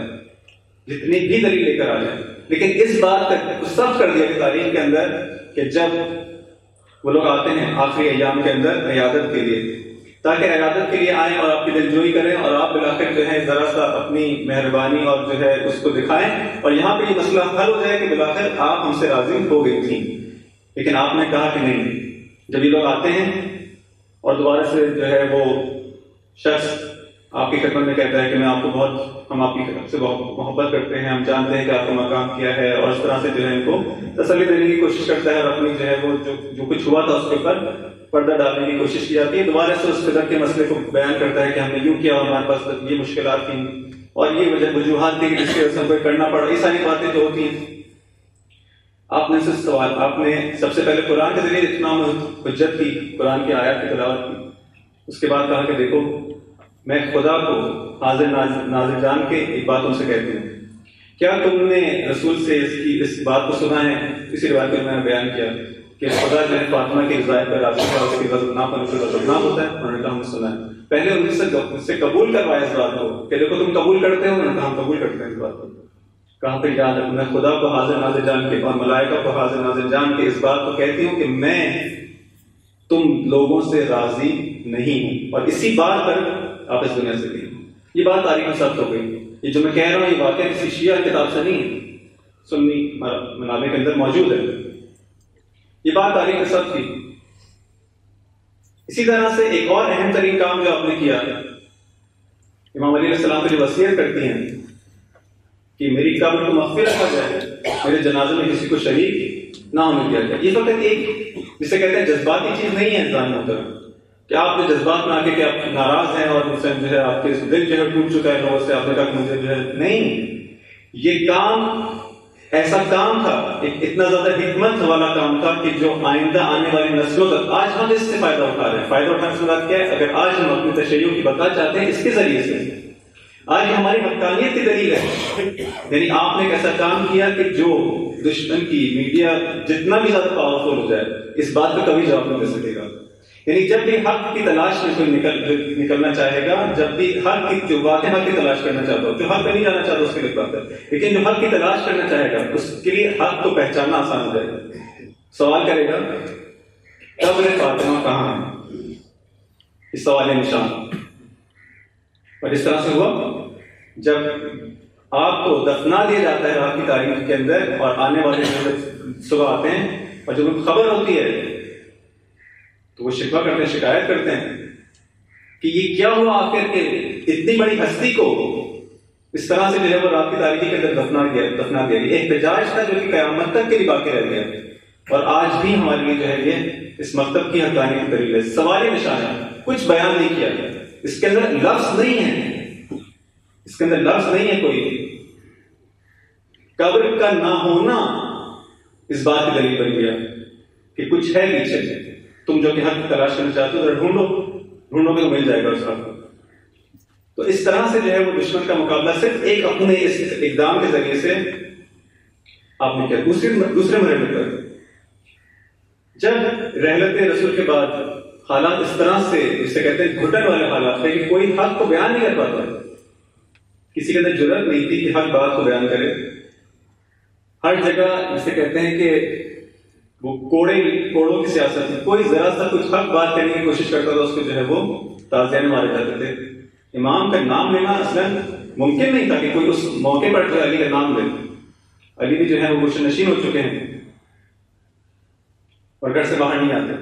جائیں، لیکن اس بات تک سب کر دیا کہ تاریخ کے اندر کہ جب وہ لوگ آتے ہیں آخری ایام کے اندر عیادت کے لیے، تاکہ عیادت کے لیے آئیں اور آپ کی دلجوئی کریں، اور آپ بلاخر جو ہے ذرا سا اپنی مہربانی اور جو ہے اس کو دکھائیں، اور یہاں پہ یہ مسئلہ حل ہو جائے کہ بلاخر آپ ہم سے راضی ہو گئی تھیں۔ لیکن آپ نے کہا کہ نہیں۔ جب یہ لوگ آتے ہیں اور دوبارہ سے جو ہے وہ شخص آپ کی خدمت میں کہتا ہے کہ ہم آپ کی خدمت سے بہت محبت کرتے ہیں، ہم جانتے ہیں کہ آپ کا مقام کیا ہے، اور اس طرح سے جو ہے ان کو تسلی دینے کی کوشش کرتا ہے، اور اپنی جو ہے وہ جو کچھ ہوا تھا اس کے اوپر پردہ ڈالنے کی کوشش کی جاتی ہے۔ دوبارہ سے اس فدر کے مسئلے کو بیان کرتا ہے کہ ہم نے یوں کیا، ہمارے پاس یہ مشکلات تھیں اور یہ وجوہات تھی جس کی وجہ سے ہم کو کرنا پڑا، یہ ساری باتیں جو ہوتی ہیں۔ آپ نے سب سے پہلے قرآن کے ذریعے اتمام حجت کی، قرآن کی آیات کی تلاوت کی، اس کے بعد کہا کہ دیکھو میں خدا کو حاضر ناظر جان کے ایک بات تم سے کہتی ہوں، کیا تم نے رسول سے اس بات کو سنا ہے؟ اسی روایت میں نے بیان کیا کہ خدا جو ہے فاطمہ کی رضایت پر راضی ہے، اس کی غضبناک ہونے پر غضبناک ہوتا ہے۔ انہوں نے کہا ہم نے سنا ہے۔ پہلے ان سے قبول کروایا اس بات کو کہ دیکھو تم قبول کرتے ہو؟ انہوں نے کہا ہم قبول کرتے ہیں اس بات کو۔ کہاں پہ یاد ہے میں خدا کو حاضر ناظر جان کے اور ملائکہ کو حاضر ناظر جان کے اس بات کو کہتی ہوں کہ میں تم لوگوں سے راضی نہیں ہوں، اور اسی بات پر آپ اس دنیا سے گئی۔ یہ بات تاریخ میں ثبت ہو گئی۔ یہ جو میں کہہ رہا ہوں یہ واقعہ کسی شیعہ کتاب سے نہیں ہے، سنی منابع کے اندر موجود ہے، یہ بات تاریخ میں ثبت کی۔ اسی طرح سے ایک اور اہم ترین کام جو آپ نے کیا، امام علیہ السلام کو جو وصیت کرتی ہیں کہ میری قبر کو مخفی رکھا جائے، میرے جنازے میں کسی کو شریک نہ ہونے دیا جائے۔ یہ فقط ایک جسے کہتے ہیں جذباتی چیز نہیں ہے انسان محترم، کہ آپ نے جذبات میں آ کے کہ آپ ناراض ہیں اور مجھ سے جو ہے آپ کے دل جو ہے ٹوٹ چکا ہے لوگوں سے، آپ نے کہا کہ مجھے جو ہے نہیں، یہ کام ایسا کام تھا، ایک اتنا زیادہ حکمت والا کام تھا کہ جو آئندہ آنے والی نسلوں تک آج ہم اس سے فائدہ اٹھا رہے ہیں۔ فائدہ اٹھانے سے مراد کیا ہے؟ اگر آج ہم اپنی تشیع کی بقا چاہتے ہیں اس کے ذریعے سے، آج ہماری حقانیت کی دلیل ہے، یعنی آپ نے ایک ایسا کام کیا کہ جو دشمن کی میڈیا جتنا بھی زیادہ پاورفل ہو جائے اس بات کا کبھی جواب نہیں دے سکے گا۔ یعنی جب بھی حق کی تلاش میں کوئی نکلنا چاہے گا، جب بھی حق کی جو واقع حق کی تلاش کرنا چاہتا ہو، جو حق پہ نہیں جانا چاہتا اس کے لیے بات ہے، لیکن جو حق کی تلاش کرنا چاہے گا اس کے لیے حق کو پہچاننا آسان ہو جائے گا۔ سوال کرے گا قبر فاطمہ کہاں ہے؟ اس سوال نشان، اور اس طرح سے ہوا جب آپ کو دفنا دیا جاتا ہے رات کی تاریخ کے اندر، اور آنے والے صبح آتے ہیں اور جب ان کو خبر ہوتی ہے تو وہ شکوہ کرتے ہیں، شکایت کرتے ہیں کہ یہ کیا ہوا آخر کے اتنی بڑی ہستی کو اس طرح سے جو ہے وہ رات کی تاریخی کے اندر دفنا دیا گیا۔ احتجاج تھا جو کہ قیامت تک کے لیے باقی رہ گیا، اور آج بھی ہمارے لیے جو ہے یہ اس مکتب کی حقانیت کی دلیل ہے۔ سوال نشان ہے، کچھ بیان نہیں کیا گیا، اس کے اندر لفظ نہیں ہے، اس کے اندر لفظ نہیں ہے کوئی۔ قبر کا نہ ہونا اس بات کی دلیل بن گیا کہ کچھ ہے پیچھے، تم جو کہ حق کی تلاش کرنا چاہتے ہو ذرا ڈھونڈو گے تو مل جائے گا اس وقت۔ تو اس طرح سے جو ہے وہ دشمن کا مقابلہ صرف ایک اپنے اس اقدام کے ذریعے سے آپ نے کیا دوسرے مرحلے پر جب رحلت رسول کے بعد حالات اس طرح سے جسے کہتے ہیں گھٹن والے حالات ہے کہ کوئی حق کو بیان نہیں کر پاتا، کسی کے اندر جرأت نہیں تھی کہ حق بات کو بیان کرے. ہر جگہ جسے کہتے ہیں کہ وہ کوڑوں کی سیاست ہے، کوئی ذرا سا کچھ حق بات کرنے کی کوشش کرتا تھا اس کو جو ہے وہ تازیانے مارے جاتے تھے. امام کا نام لینا اصلاً ممکن نہیں تھا کہ کوئی اس موقع پر جو علی کا نام لے. علی بھی جو ہے وہ گلشن نشین ہو چکے ہیں اور گھر سے باہر نہیں آتے.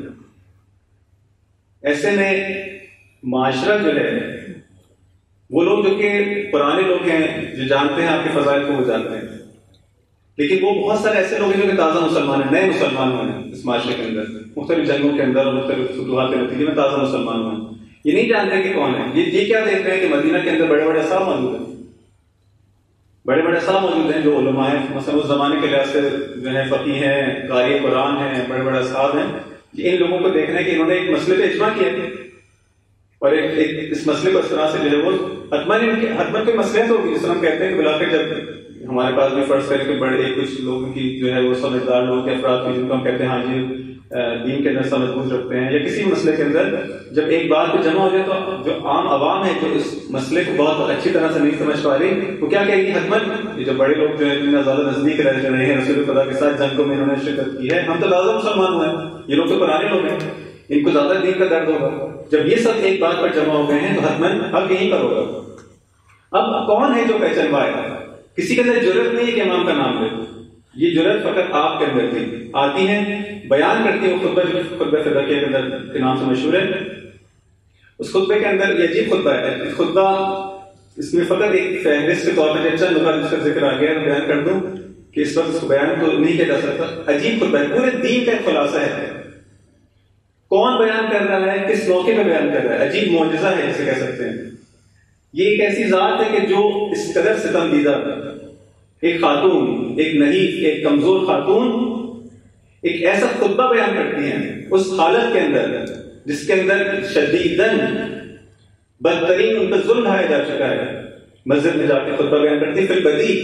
ایسے میں معاشرہ جو ہے وہ لوگ جو کہ پرانے لوگ ہیں جو جانتے ہیں آپ کے فضائل کو وہ جانتے ہیں، لیکن وہ بہت سارے ایسے لوگ ہیں جو کہ تازہ مسلمان ہیں، نئے مسلمان ہوئے ہیں اس معاشرے کے اندر، مختلف جنگوں کے اندر اور مختلف فتوحات کے نتیجے میں تازہ مسلمان ہوئے ہیں. یہ نہیں جانتے کہ کون ہے. یہ کیا دیکھ رہے ہیں کہ مدینہ کے اندر بڑے بڑے اصحاب موجود ہیں، بڑے بڑے اصحاب موجود ہیں جو علماء ہیں، مثلا اس زمانے کے لحاظ سے جو ہے فقیہ ہیں، قاری قرآن ہیں، بڑے بڑے اصحاب ہیں. ان لوگوں کو دیکھنا ہے کہ انہوں نے ایک مسئلے پہ اجماع کیا اور ایک اس مسئلے کو اس طرح سے جو ہے وہ حتماً کوئی مسئلے تو جس طرح ہم کہتے ہیں کہ بلا کر جب ہمارے پاس بھی فرض کرے کہ بڑے کچھ لوگوں کی جو ہے وہ سمجھدار لوگ کے افراد کی جن کو ہم کہتے ہیں ہاں جی دین کے اندر سمجھ بوجھ رکھتے ہیں، یا کسی بھی مسئلے کے اندر جب ایک بات پہ جمع ہو جائے تو جو عام عوام ہے جو اس مسئلے کو بہت اچھی طرح سے نہیں سمجھ پا رہی وہ کیا کہے گی حتماً یہ جو بڑے لوگ جو ہیں جن میں زیادہ نزدیک رہے ہیں رسول خدا کے ساتھ جنگوں میں انہوں نے شرکت کی ہے، ہم تو زیادہ مسلمان ہوئے ہیں، یہ لوگ تو پرانے لوگ ہیں، ان کو زیادہ دین کا درد ہوگا. جب یہ سب ایک بات پر جمع ہو گئے ہیں تو حتماً حق یہیں پر ہوگا. اب کون ہے جو پہچان پائے؟ کسی کے اندر جرأت نہیں ہے کہ امام کا نام لے. یہ جرأت فقط آپ کے اندر تھی. آتی ہیں بیان کرتی ہیں خطبہ فداکیہ کے اندر کے نام سے مشہور ہے. اس خطبے کے اندر یہ عجیب خطبہ ہے. خطبہ اس میں فقط ایک فہرست کے طور پر چند نکات جس کا ذکر آ گیا بیان کر دوں کہ اس وقت اس کو بیان تو نہیں کیا جا سکتا. عجیب خطبہ ہے، پورے دین کا ایک خلاصہ ہے. کون بیان کر رہا ہے، کس موقع پہ بیان کر رہا ہے، عجیب معجزہ ہے جسے کہہ سکتے ہیں. یہ ایک ایسی ذات ہے کہ جو اس قدر ستم دیدہ ایک خاتون، ایک نحیف، ایک کمزور خاتون ایک ایسا خطبہ بیان کرتی ہیں اس حالت کے اندر جس کے اندر شدیداً بدترین ان پر ظلم ڈھایا جا چکا ہے. مسجد میں جا کے خطبہ بیان کرتی ہے، پھر بدی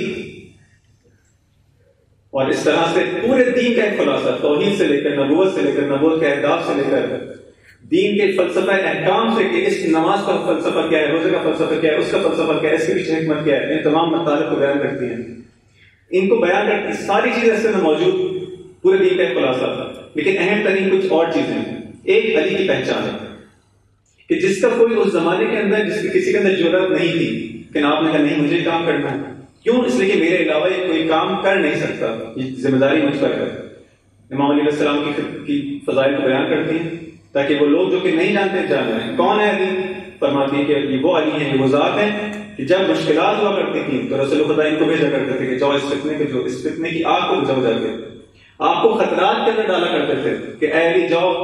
اور اس طرح سے پورے دین کا ایک خلاصہ توحید سے لے کر نبوت سے لے کر نبوت کے اہداف سے لے کر دین کے فلسفہ احکام سے کہ اس نماز کا فلسفہ کیا ہے، روزے کا فلسفہ کیا ہے، اس کا فلسفہ کیا ہے، اس کے پیچھے حکمت کیا ہے، ان تمام مطالب کو بیان کرتی ہیں. ان کو بیان کرتی ساری چیزیں اس میں موجود پورے دین کا ایک خلاصہ تھا. لیکن اہم ترین کچھ اور چیزیں ہیں. ایک علی کی پہچان ہے کہ جس کا کوئی اس زمانے کے اندر جس کی کسی کے اندر ضرورت نہیں تھی کہ آپ نے کہا نہیں مجھے کام کرنا ہے. کیوں؟ اس لیے کہ میرے علاوہ یہ کوئی کام کر نہیں سکتا، یہ ذمہ داری مجھ پر ہے. امام علیہ السلام کی فضائل کو بیان کرتی ہیں تاکہ وہ لوگ جو کہ نہیں جانتے جان جائیں. کون ہے علی؟ فرماتی ہے کہ یہ وہ علی ہیں، یہ وہ ذات ہیں کہ جب مشکلات ہوا کرتی تھیں تو رسول خدا ان کو بھیجا کرتے تھے کہ جاؤ اس فتنے کی آگ کو بجھاؤ جا کے. آپ کو خطرات کے اندر ڈالا کرتے تھے کہ اے علی جاؤ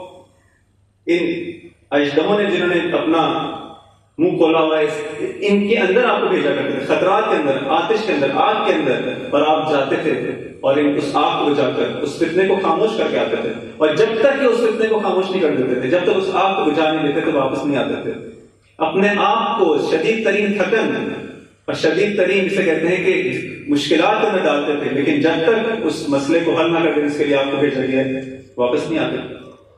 ان اجدہوں نے جنہوں نے اپنا منہ کھولا ہوا ہے ان کے اندر آپ کو بھیجا کرتے تھے، خطرات کے اندر، آتش کے اندر، آگ کے اندر، اور آپ جاتے تھے اور اس آگ کو بجھا کر اس فتنے کو خاموش کر کے آتے تھے. اور جب تک کہ اس فتنے کو خاموش نہیں کر دیتے تھے، جب تک اس آگ کو بجھا نہیں دیتے تھے، واپس نہیں آتے تھے. اپنے آپ کو شدید ترین تھکن اور شدید ترین جسے کہتے ہیں کہ مشکلات میں ڈالتے تھے، لیکن جب تک اس مسئلے کو حل نہ کر دیں اس کے لیے آپ کو بھیجا گیا ہے واپس نہیں آتے.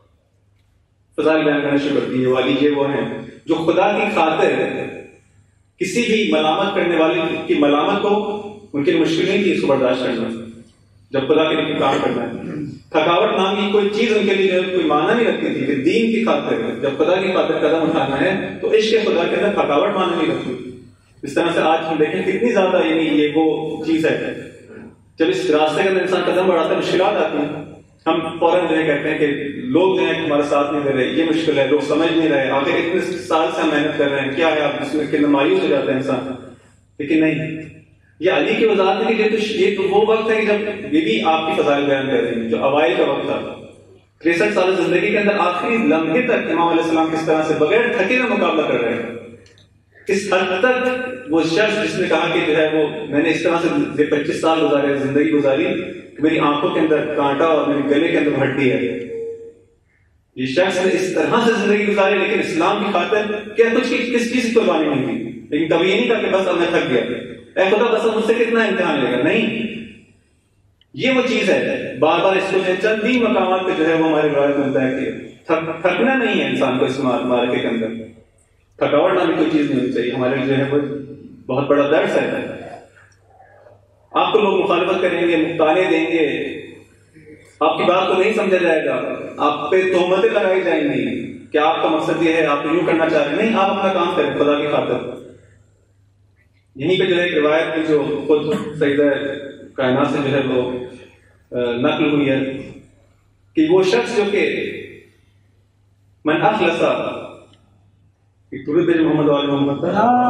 فضائل بیان کرنا شروع کرتی ہے. والی یہ وہ ہیں جو خدا کی خاطر کسی بھی ملامت کرنے والے کی ملامت کو ان کی مشکل نہیں تھی اس کو برداشت کرنا جب خدا کے لیے کام کرنا ہے. تھکاوٹ نام کی کوئی چیز ان کے لیے کوئی معنی نہیں رکھتی تھی کہ دین کی خاطر جب خدا کی خاطر قدم اٹھانا ہے تو عشق خدا کے اندر تھکاوٹ معنی نہیں رکھتی. اس طرح سے آج ہم دیکھیں کتنی زیادہ یعنی یہ وہ چیز ہے جب اس راستے کے اندر انسان قدم بڑھاتا ہے مشکلات آتی ہیں ہم فوراً جو ہے کہتے ہیں کہ لوگ جو ہے ہمارا ساتھ نہیں دے رہے، یہ مشکل ہے، لوگ سمجھ نہیں رہے، آخر اتنے سال سے ہم محنت کر رہے ہیں، کیا ہے آپ اس کے اندر مایوس ہو جاتا ہے انسان. لیکن نہیں، یہ علی کی وضاحت ہے کہ یہ تو وہ وقت ہے کہ جب یہ بھی آپ کی فضائل بیان کر رہی ہیں جو اوائل کا وقت تھا. 63 سال زندگی کے اندر آخری لمحے تک امام علیہ السلام کس طرح سے بغیر تھکے میں مقابلہ کر رہے ہیں. کس حد تک وہ شخص جس نے کہا کہ جو ہے وہ میں نے اس طرح سے 25 سال گزارے زندگی گزاری کہ میری آنکھوں کے اندر کانٹا اور میرے گلے کے اندر ہڈی ہے، یہ شخص نے اس طرح سے زندگی گزاری لیکن اسلام کی خاطر کیا کچھ کس چیز کی قربانی نہیں کی. لیکن کبھی یہ نہیں کہا کہ بس اب میں تھک گیا، اے خدا بس مجھ سے کتنا امتحان لے گا. نہیں، یہ وہ چیز ہے، بار بار اس کو چند ہی مقامات پہ جو ہے وہ ہماری روایت ملتا ہے کہ تھکنا نہیں ہے انسان کو اس معرکے کے اندر، تھکاوٹ نامی کوئی چیز نہیں ہونی چاہیے. ہمارے لیے جو ہے وہ بہت بڑا درس ہے. آپ کو لوگ مخالفت کریں گے، طعنے دیں گے، آپ کی بات کو نہیں سمجھا جائے گا، آپ پہ تہمتیں لگائی جائیں گی کہ آپ کا مقصد یہ ہے، آپ یوں کرنا چاہ رہے ہیں. نہیں، آپ اپنا کام کریں خدا کی خاطر. یہیں پہ جو ہے ایک روایت کی جو خود سیدہ کائنات سے جو ہے وہ نقل ہوئی ہے کہ وہ شخص جو کہ من اخلص درود محمد وآل محمد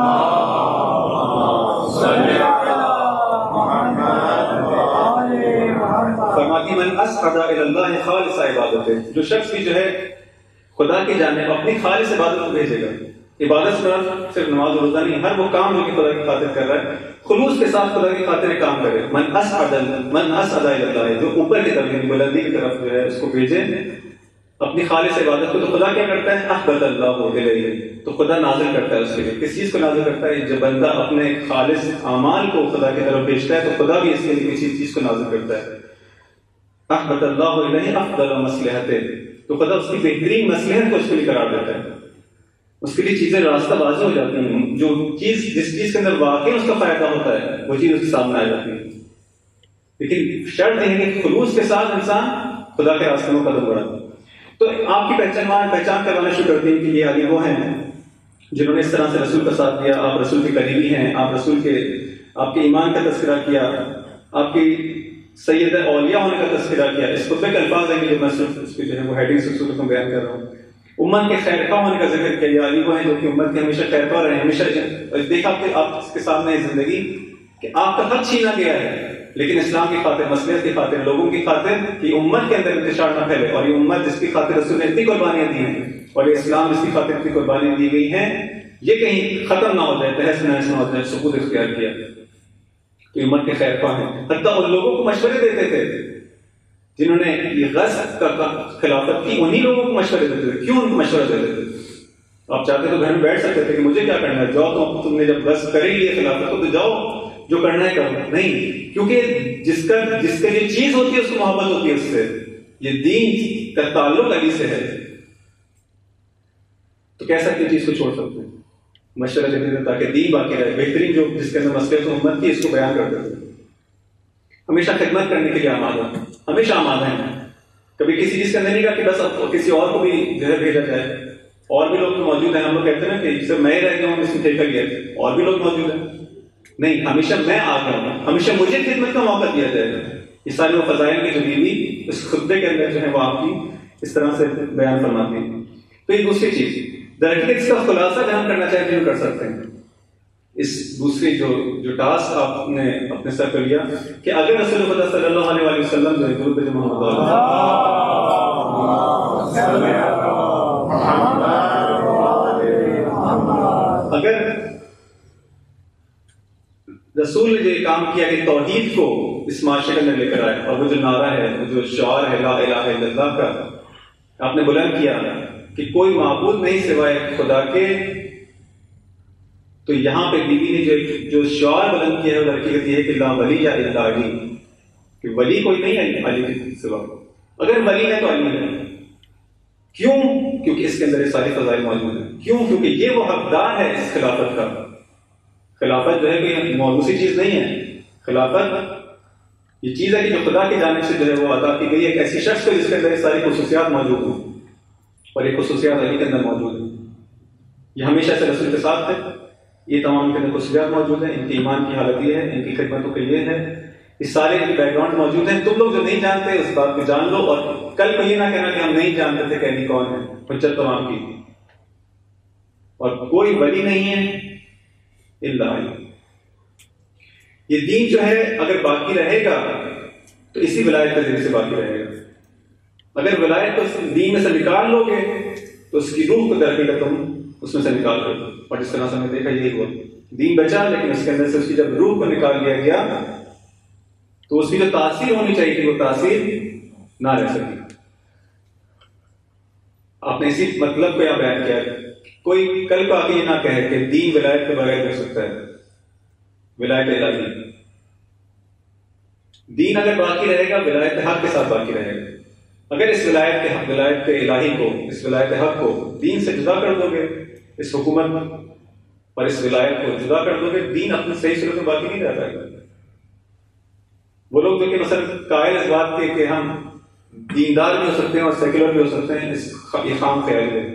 فرماتی من اسعد الی اللہ خالص عبادت، جو شخص بھی جو ہے خدا کی جانب اپنی خالص عبادت کو بھیجے گا. عبادت صرف نماز و روزہ نہیں، ہر وہ کام جو کہ خدا کی خاطر کر رہا ہے خلوص کے ساتھ خدا کی خاطر کام کرے. من اسعد الی اللہ، جو اوپر کی طرف بلندی کی طرف جو ہے اس کو بھیجے اپنی خالص عبادت کو. تو خدا کیا کرتا ہے؟ احبط اللہ الیہ، تو خدا نازل کرتا ہے اس کے لیے. کس چیز کو نازل کرتا ہے؟ جب بندہ اپنے خالص اعمال کو خدا کی طرف بھیجتا ہے تو خدا بھی اس کے لیے کسی چیز کو نازل کرتا ہے. احبط اللہ الیہ افضل مصلحت، تو خدا اس کی بہترین مصلحت کو اس کے لیے قرار دیتا ہے. اس کے لیے چیزیں راستہ واضح ہو جاتی ہیں. جو چیز جس چیز کے اندر واقعی اس کا فائدہ ہوتا ہے وہ چیز اس کے سامنے آ جاتی ہے. لیکن شرط یہ ہے کہ خلوص کے ساتھ انسان خدا کے راستے میں قدم بڑھا. تو آپ کی پہچان کروانا شروع کرتے ہیں کہ یہ آدمی وہ ہیں جنہوں نے اس طرح سے رسول کا ساتھ دیا، آپ رسول کے قریبی ہیں، آپ رسول کے آپ کے ایمان کا تذکرہ کیا، آپ کی سید اولیاء ہونے کا تذکرہ کیا. اس خطبے کے الفاظ ہیں کہ جو میں صرف اس کی جو ہے وہ ہیڈنگ سے صورت میں بیان کر رہا ہوں. امت کے خیرخواہ ہونے کا ذکر کیا. یہ علی وہ ہیں جو کہ امت کے ہمیشہ خیرخواہ رہے ہیں. ہمیشہ دیکھا کہ آپ اس کے سامنے ہے زندگی کہ آپ کا حق چھینا گیا ہے، لیکن اسلام کی خاطر، مصلحت کی خاطر، لوگوں کی خاطر کہ امت کے اندر انتشار نہ پھیلے. اور یہ امت جس کی خاطر رسول نے اتنی قربانیاں دی ہیں اور یہ اسلام جس کی خاطر اتنی قربانیاں دی گئی ہیں یہ کہیں ختم نہ ہو جائے، تہس نہس نہ ہو جائے. سکوت اختیار کیا تو امت کے خیرخواہ ہیں. حتیٰ ان لوگوں کو مشورے دیتے تھے جنہوں نے یہ غزب کا خلافت کی، انہی لوگوں کو مشورے دیتے تھے. کیوں ان کو مشورہ دیتے تھے؟ آپ چاہتے تو گھر میں بیٹھ سکتے تھے کہ مجھے کیا کرنا ہے، جاؤ تم نے جب غزب کر ہی لیے خلافت کو تو جاؤ جو کرنا ہے کرو. نہیں، کیونکہ جس کا یہ چیز ہوتی ہے اس کو محبت ہوتی ہے اس سے. یہ دین کا تعلق علی سے ہے تو کیسا کی چیز کو چھوڑ سکتے ہیں؟ مشورہ دیتے تھے تاکہ دین باقی رہے. بہترین جو جس کے اندر مسئلے امت کی اس کو بیان کرتے تھے. ہمیشہ خدمت کرنے کے لیے آمادہ، ہمیشہ آمادہ ہیں. کبھی کسی چیز کے اندر نہیں کہا کہ بس اب کسی اور کو بھی جو ہے بھیجا جائے. اور بھی لوگ تو موجود ہیں. ہم لوگ کہتے ہیں کہ صرف میں رہ گیا ہوں، اس میں ٹھیکہ گیا، اور بھی لوگ موجود ہیں. نہیں، ہمیشہ میں آ گیا ہوں، ہمیشہ مجھے خدمت کا موقع دیا جائے گا. یہ ساری وہ فضائل کی جو بیوی اس خطبے کے اندر جو ہے وہ آپ کی اس طرح سے بیان فرماتی ہیں. تو یہ دوسری چیز درحقیقت اس کا خلاصہ بیان کرنا چاہتے ہیں کر سکتے ہیں. اس دوسری جو ٹاسک آپ نے اپنے سر پہ لیا کہ اگر رسول خدا صلی اللہ علیہ وسلم جو ہے درود محمد اگر رسول نے جو یہ کام کیا کہ توحید کو اس معاشرے کے اندر لے کر آئے، اور وہ جو نعرہ ہے، وہ جو شعار ہے لا الہ الا اللہ کا آپ نے بلند کیا کہ کوئی معبود نہیں سوائے خدا کے، تو یہاں پہ بیوی نے جو شعار بلند کیا ہے وہ حقیقت یہ ہے کہ لا ولی یا الا علی، کہ ولی کوئی نہیں ہے علی کے سوا. اگر ولی ہے تو علی ہے. کیوں؟ کیونکہ اس کے اندر یہ ساری فضائل موجود ہیں. کیوں؟ کیونکہ یہ وہ حقدار ہے اس خلافت کا. خلافت جو ہے کہ موضوعی چیز نہیں ہے. خلافت یہ چیز ہے کہ جو خدا کی جانب سے جو ہے وہ عطا کی گئی ایک ایسی شخص کو جس کے اندر یہ ساری خصوصیات موجود ہوں، اور یہ خصوصیات علی کے اندر موجود ہیں. یہ ہمیشہ سے رسول کے ساتھ ہے. یہ تمام کے اندر خصوصیات موجود ہیں. ان کی ایمان کی حالت یہ ہے، ان کی خدمتوں کے لیے ہے. یہ سارے ان کے بیک گراؤنڈ موجود ہیں. تم لوگ جو نہیں جانتے اس بات کو جان لو، اور کل کو یہ نہ کہنا کہ ہم نہیں جانتے تھے کہ علی کون ہے. حجت تمام کی. اور کوئی ولی نہیں ہے الا علی. یہ دین جو ہے اگر باقی رہے گا تو اسی ولایت کے ذریعے سے باقی رہے گا. اگر ولایت کو دین میں سے نکال لو گے تو اس کی روح کو درحقیقت تم اس میں سے نکال دو. اور جس طرح سے ہم نے دیکھا یہی ہوا. دین بچا لیکن اس کے اندر سے اس کی جب روح کو نکال دیا گیا تو اس کی جو تاثیر ہونی چاہیے تھی وہ تاثیر نہ رہ سکی. آپ نے اسی مطلب کو یہاں بیان کیا. کوئی کل کو آگے یہ نہ کہے کہ دین ولایت کے بغیر ہو سکتا ہے. ولایت الہی دین اگر باقی رہے گا ولایت حق کے ساتھ باقی رہے گا. اگر اس ولایت الہی کو، اس ولایت حق کو دین سے جدا کر دو گے، اس حکومت اور اس ولایت کو جدا کر دو گے، دین اپنی صحیح صورت میں باقی نہیں رہ پائے گا. وہ لوگ جو کہ مثلا قائل اس بات کے کہ ہم دیندار بھی ہو سکتے ہیں اور سیکولر بھی ہو سکتے ہیں، یہ خام خیال ہے.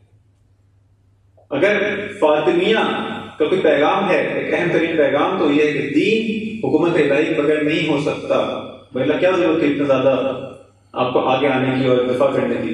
اگر فاطمیہ کا کوئی پیغام ہے، ایک اہم ترین پیغام تو یہ ہے کہ دین حکومت الہی کے بغیر نہیں ہو سکتا. بھلا کیا ضرورت ہے اتنا زیادہ آپ کو آگے آنے کی اور دفاع کرنے کی؟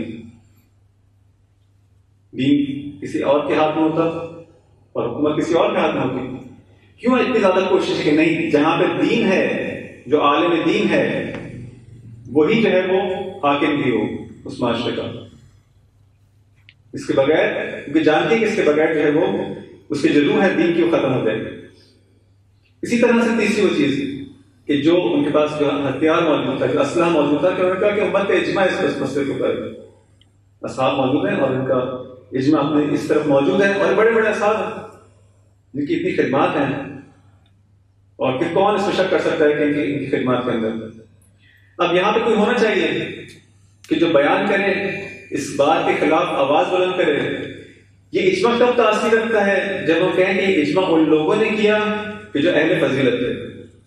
دین کسی اور کے ہاتھ میں ہوتا اور حکومت کسی اور کے ہاتھ میں ہوتی. کیوں اتنی زیادہ کوشش کہ نہیں، جہاں پہ دین ہے، جو عالم دین ہے وہی جو ہے وہ حاکم بھی ہو اس معاشرے کا. اس کے بغیر، کیونکہ جانتے کہ اس کے بغیر جو ہے وہ اس کے جلو ہے دین کی وہ ختم ہو جائے گی. اسی طرح سے تیسری وہ چیز کہ جو ان کے پاس جو ہتھیار موجود تھا، جو اسلحہ موجود تھا، کہ انہوں نے کہا کہ امت کا اجماع اس مسئلے کے اوپر ہے. اصحاب موجود ہیں اور ان کا اجماع اپنے اس طرف موجود ہے، اور بڑے بڑے اصحاب ہیں جن کی اتنی خدمات ہیں، اور پھر کون اس میں شک کر سکتا ہے کہ ان کی خدمات کے اندر. اب یہاں پہ کوئی ہونا چاہیے کہ جو بیان کرے، اس بات کے خلاف آواز بلند کرے. یہ اجماع کب تاثیر رکھتا ہے؟ جب ہم کہیں کہ یہ اجماع ان لوگوں نے کیا کہ جو اہل فضیلت تھے.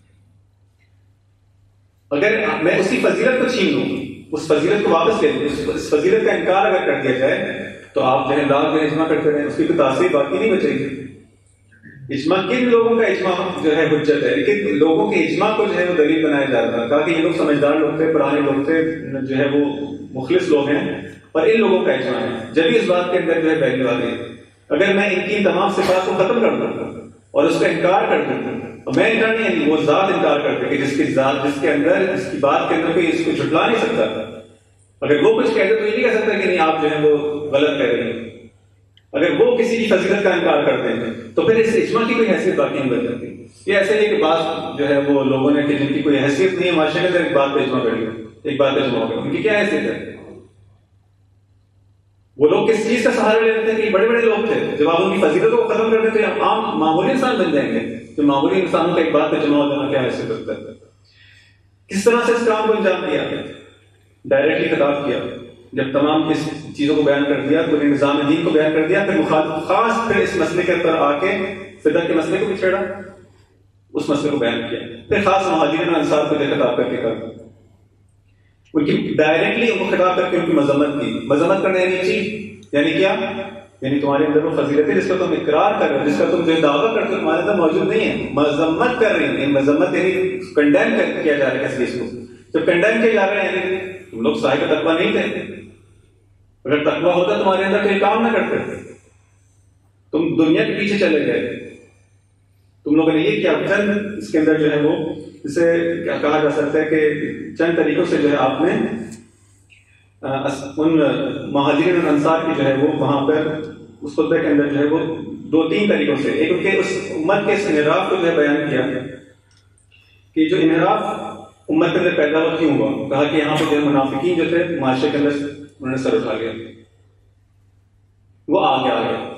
اگر میں اس کی فضیلت کو چھین لوں، اس فضیلت کو واپس لے لوں، اس فضیلت کا انکار اگر کر دیا جائے تو آپ جو ہے لاکھ جو اجماع کرتے رہیں، اس کی کوئی تاثیر باقی نہیں بچے گی. اجماع کن لوگوں کا اجماع جو ہے حجت ہے، لیکن لوگوں کے اجماع کو جو ہے وہ دلیل بنایا جا رہا تھا کہ یہ لوگ سمجھدار لوگ تھے، پرانے لوگ تھے، جو ہے وہ مخلص لوگ ہیں، اور ان لوگوں کا اجماع ہے. جبھی اس بات کے اندر جو ہے پہلی بات ہے، اگر میں ان کی تمام صفات کو ختم کر دوں اور اس کا انکار کر دوں، اور میں انکار نہیں یعنی وہ ذات انکار کرتے کہ جس کی ذات، جس کے اندر، جس کی بات کے اندر کوئی اس کو جھٹلا نہیں سکتا. اگر وہ کچھ کہتے تو یہ نہیں کہہ سکتا کہ نہیں آپ جو ہے وہ غلط کہہ رہے ہیں. اگر وہ کسی کی فضیلت کا انکار کرتے ہیں تو پھر اس اجماع کی کوئی حیثیت باقی نہیں بچ جاتی. یہ ایسے نہیں کہ بعض جو ہے وہ لوگوں نے کہ جن کی کوئی حیثیت نہیں ہے معاشرے کے اندر، ایک بات پہ اجماع کر لیا، ایک بات پہ اجماع ہو گیا، ان کی کیا حیثیت ہے؟ وہ لوگ کس چیز کا سہارا لے رہے تھے کہ بڑے بڑے لوگ تھے. جب آپ ان کی فضیلتوں کو ختم کر دیتے تو عام معمولی انسان بن جائیں گے. تو معمولی انسانوں کا ایک بات پہ جمع ہو جانا کیا حیثیت رکھتا ہے؟ کس طرح سے اس کام کو انجام دیا؟ ڈائریکٹلی خطاب کیا. جب تمام اس چیزوں کو بیان کر دیا، پورے نظام دین کو بیان کر دیا، پھر مخالف خاص پھر اس مسئلے کے اوپر آ کے فدق کے مسئلے کو بھی چھیڑا، اس مسئلے کو بیان کیا. پھر خاص مہاجرین اور انصار کو خطاب کر کے کہا، ان کی ڈائریکٹلی ان کو خطاب کر کے ان کی مذمت کی. مذمت کرنا یعنی چیز یعنی کیا؟ یعنی تمہارے اندر وہ فضیلت ہے جس کا تم اقرار کر رہے ہو، جس کا تم جو دعویٰ کرتے ہو تمہارے اندر موجود نہیں ہے. مذمت کر رہی ہیں. مذمت یعنی کنڈیم کیا جا رہا ہے کسی چیز کو. جب کنڈیم کیا جا رہا ہے یعنی تم لوگ صاحب تقویٰ نہیں تھے. اگر تقویٰ ہوتا تمہارے اندر تو یہ کام نہ کرتے، تم دنیا کے پیچھے چلے گئے. تم لوگوں نے یہ کیا؟ چند اس کے اندر جو ہے وہ اسے کیا کہا جا سکتا ہے کہ چند طریقوں سے جو ہے آپ نے ان مہاجرین اور انصار کی جو ہے وہ وہاں پر اس خطبے کے اندر جو ہے وہ 2-3 طریقوں سے، ایک ان کے اس امت کے اس انحراف کو جو ہے بیان کیا کہ جو انحراف امت کے اندر پیدا ہوا کیوں ہوا. کہا کہ یہاں پہ جو منافقین جو تھے معاشرے کے اندر انہوں نے سر اٹھا لیا، وہ آگے آ گیا.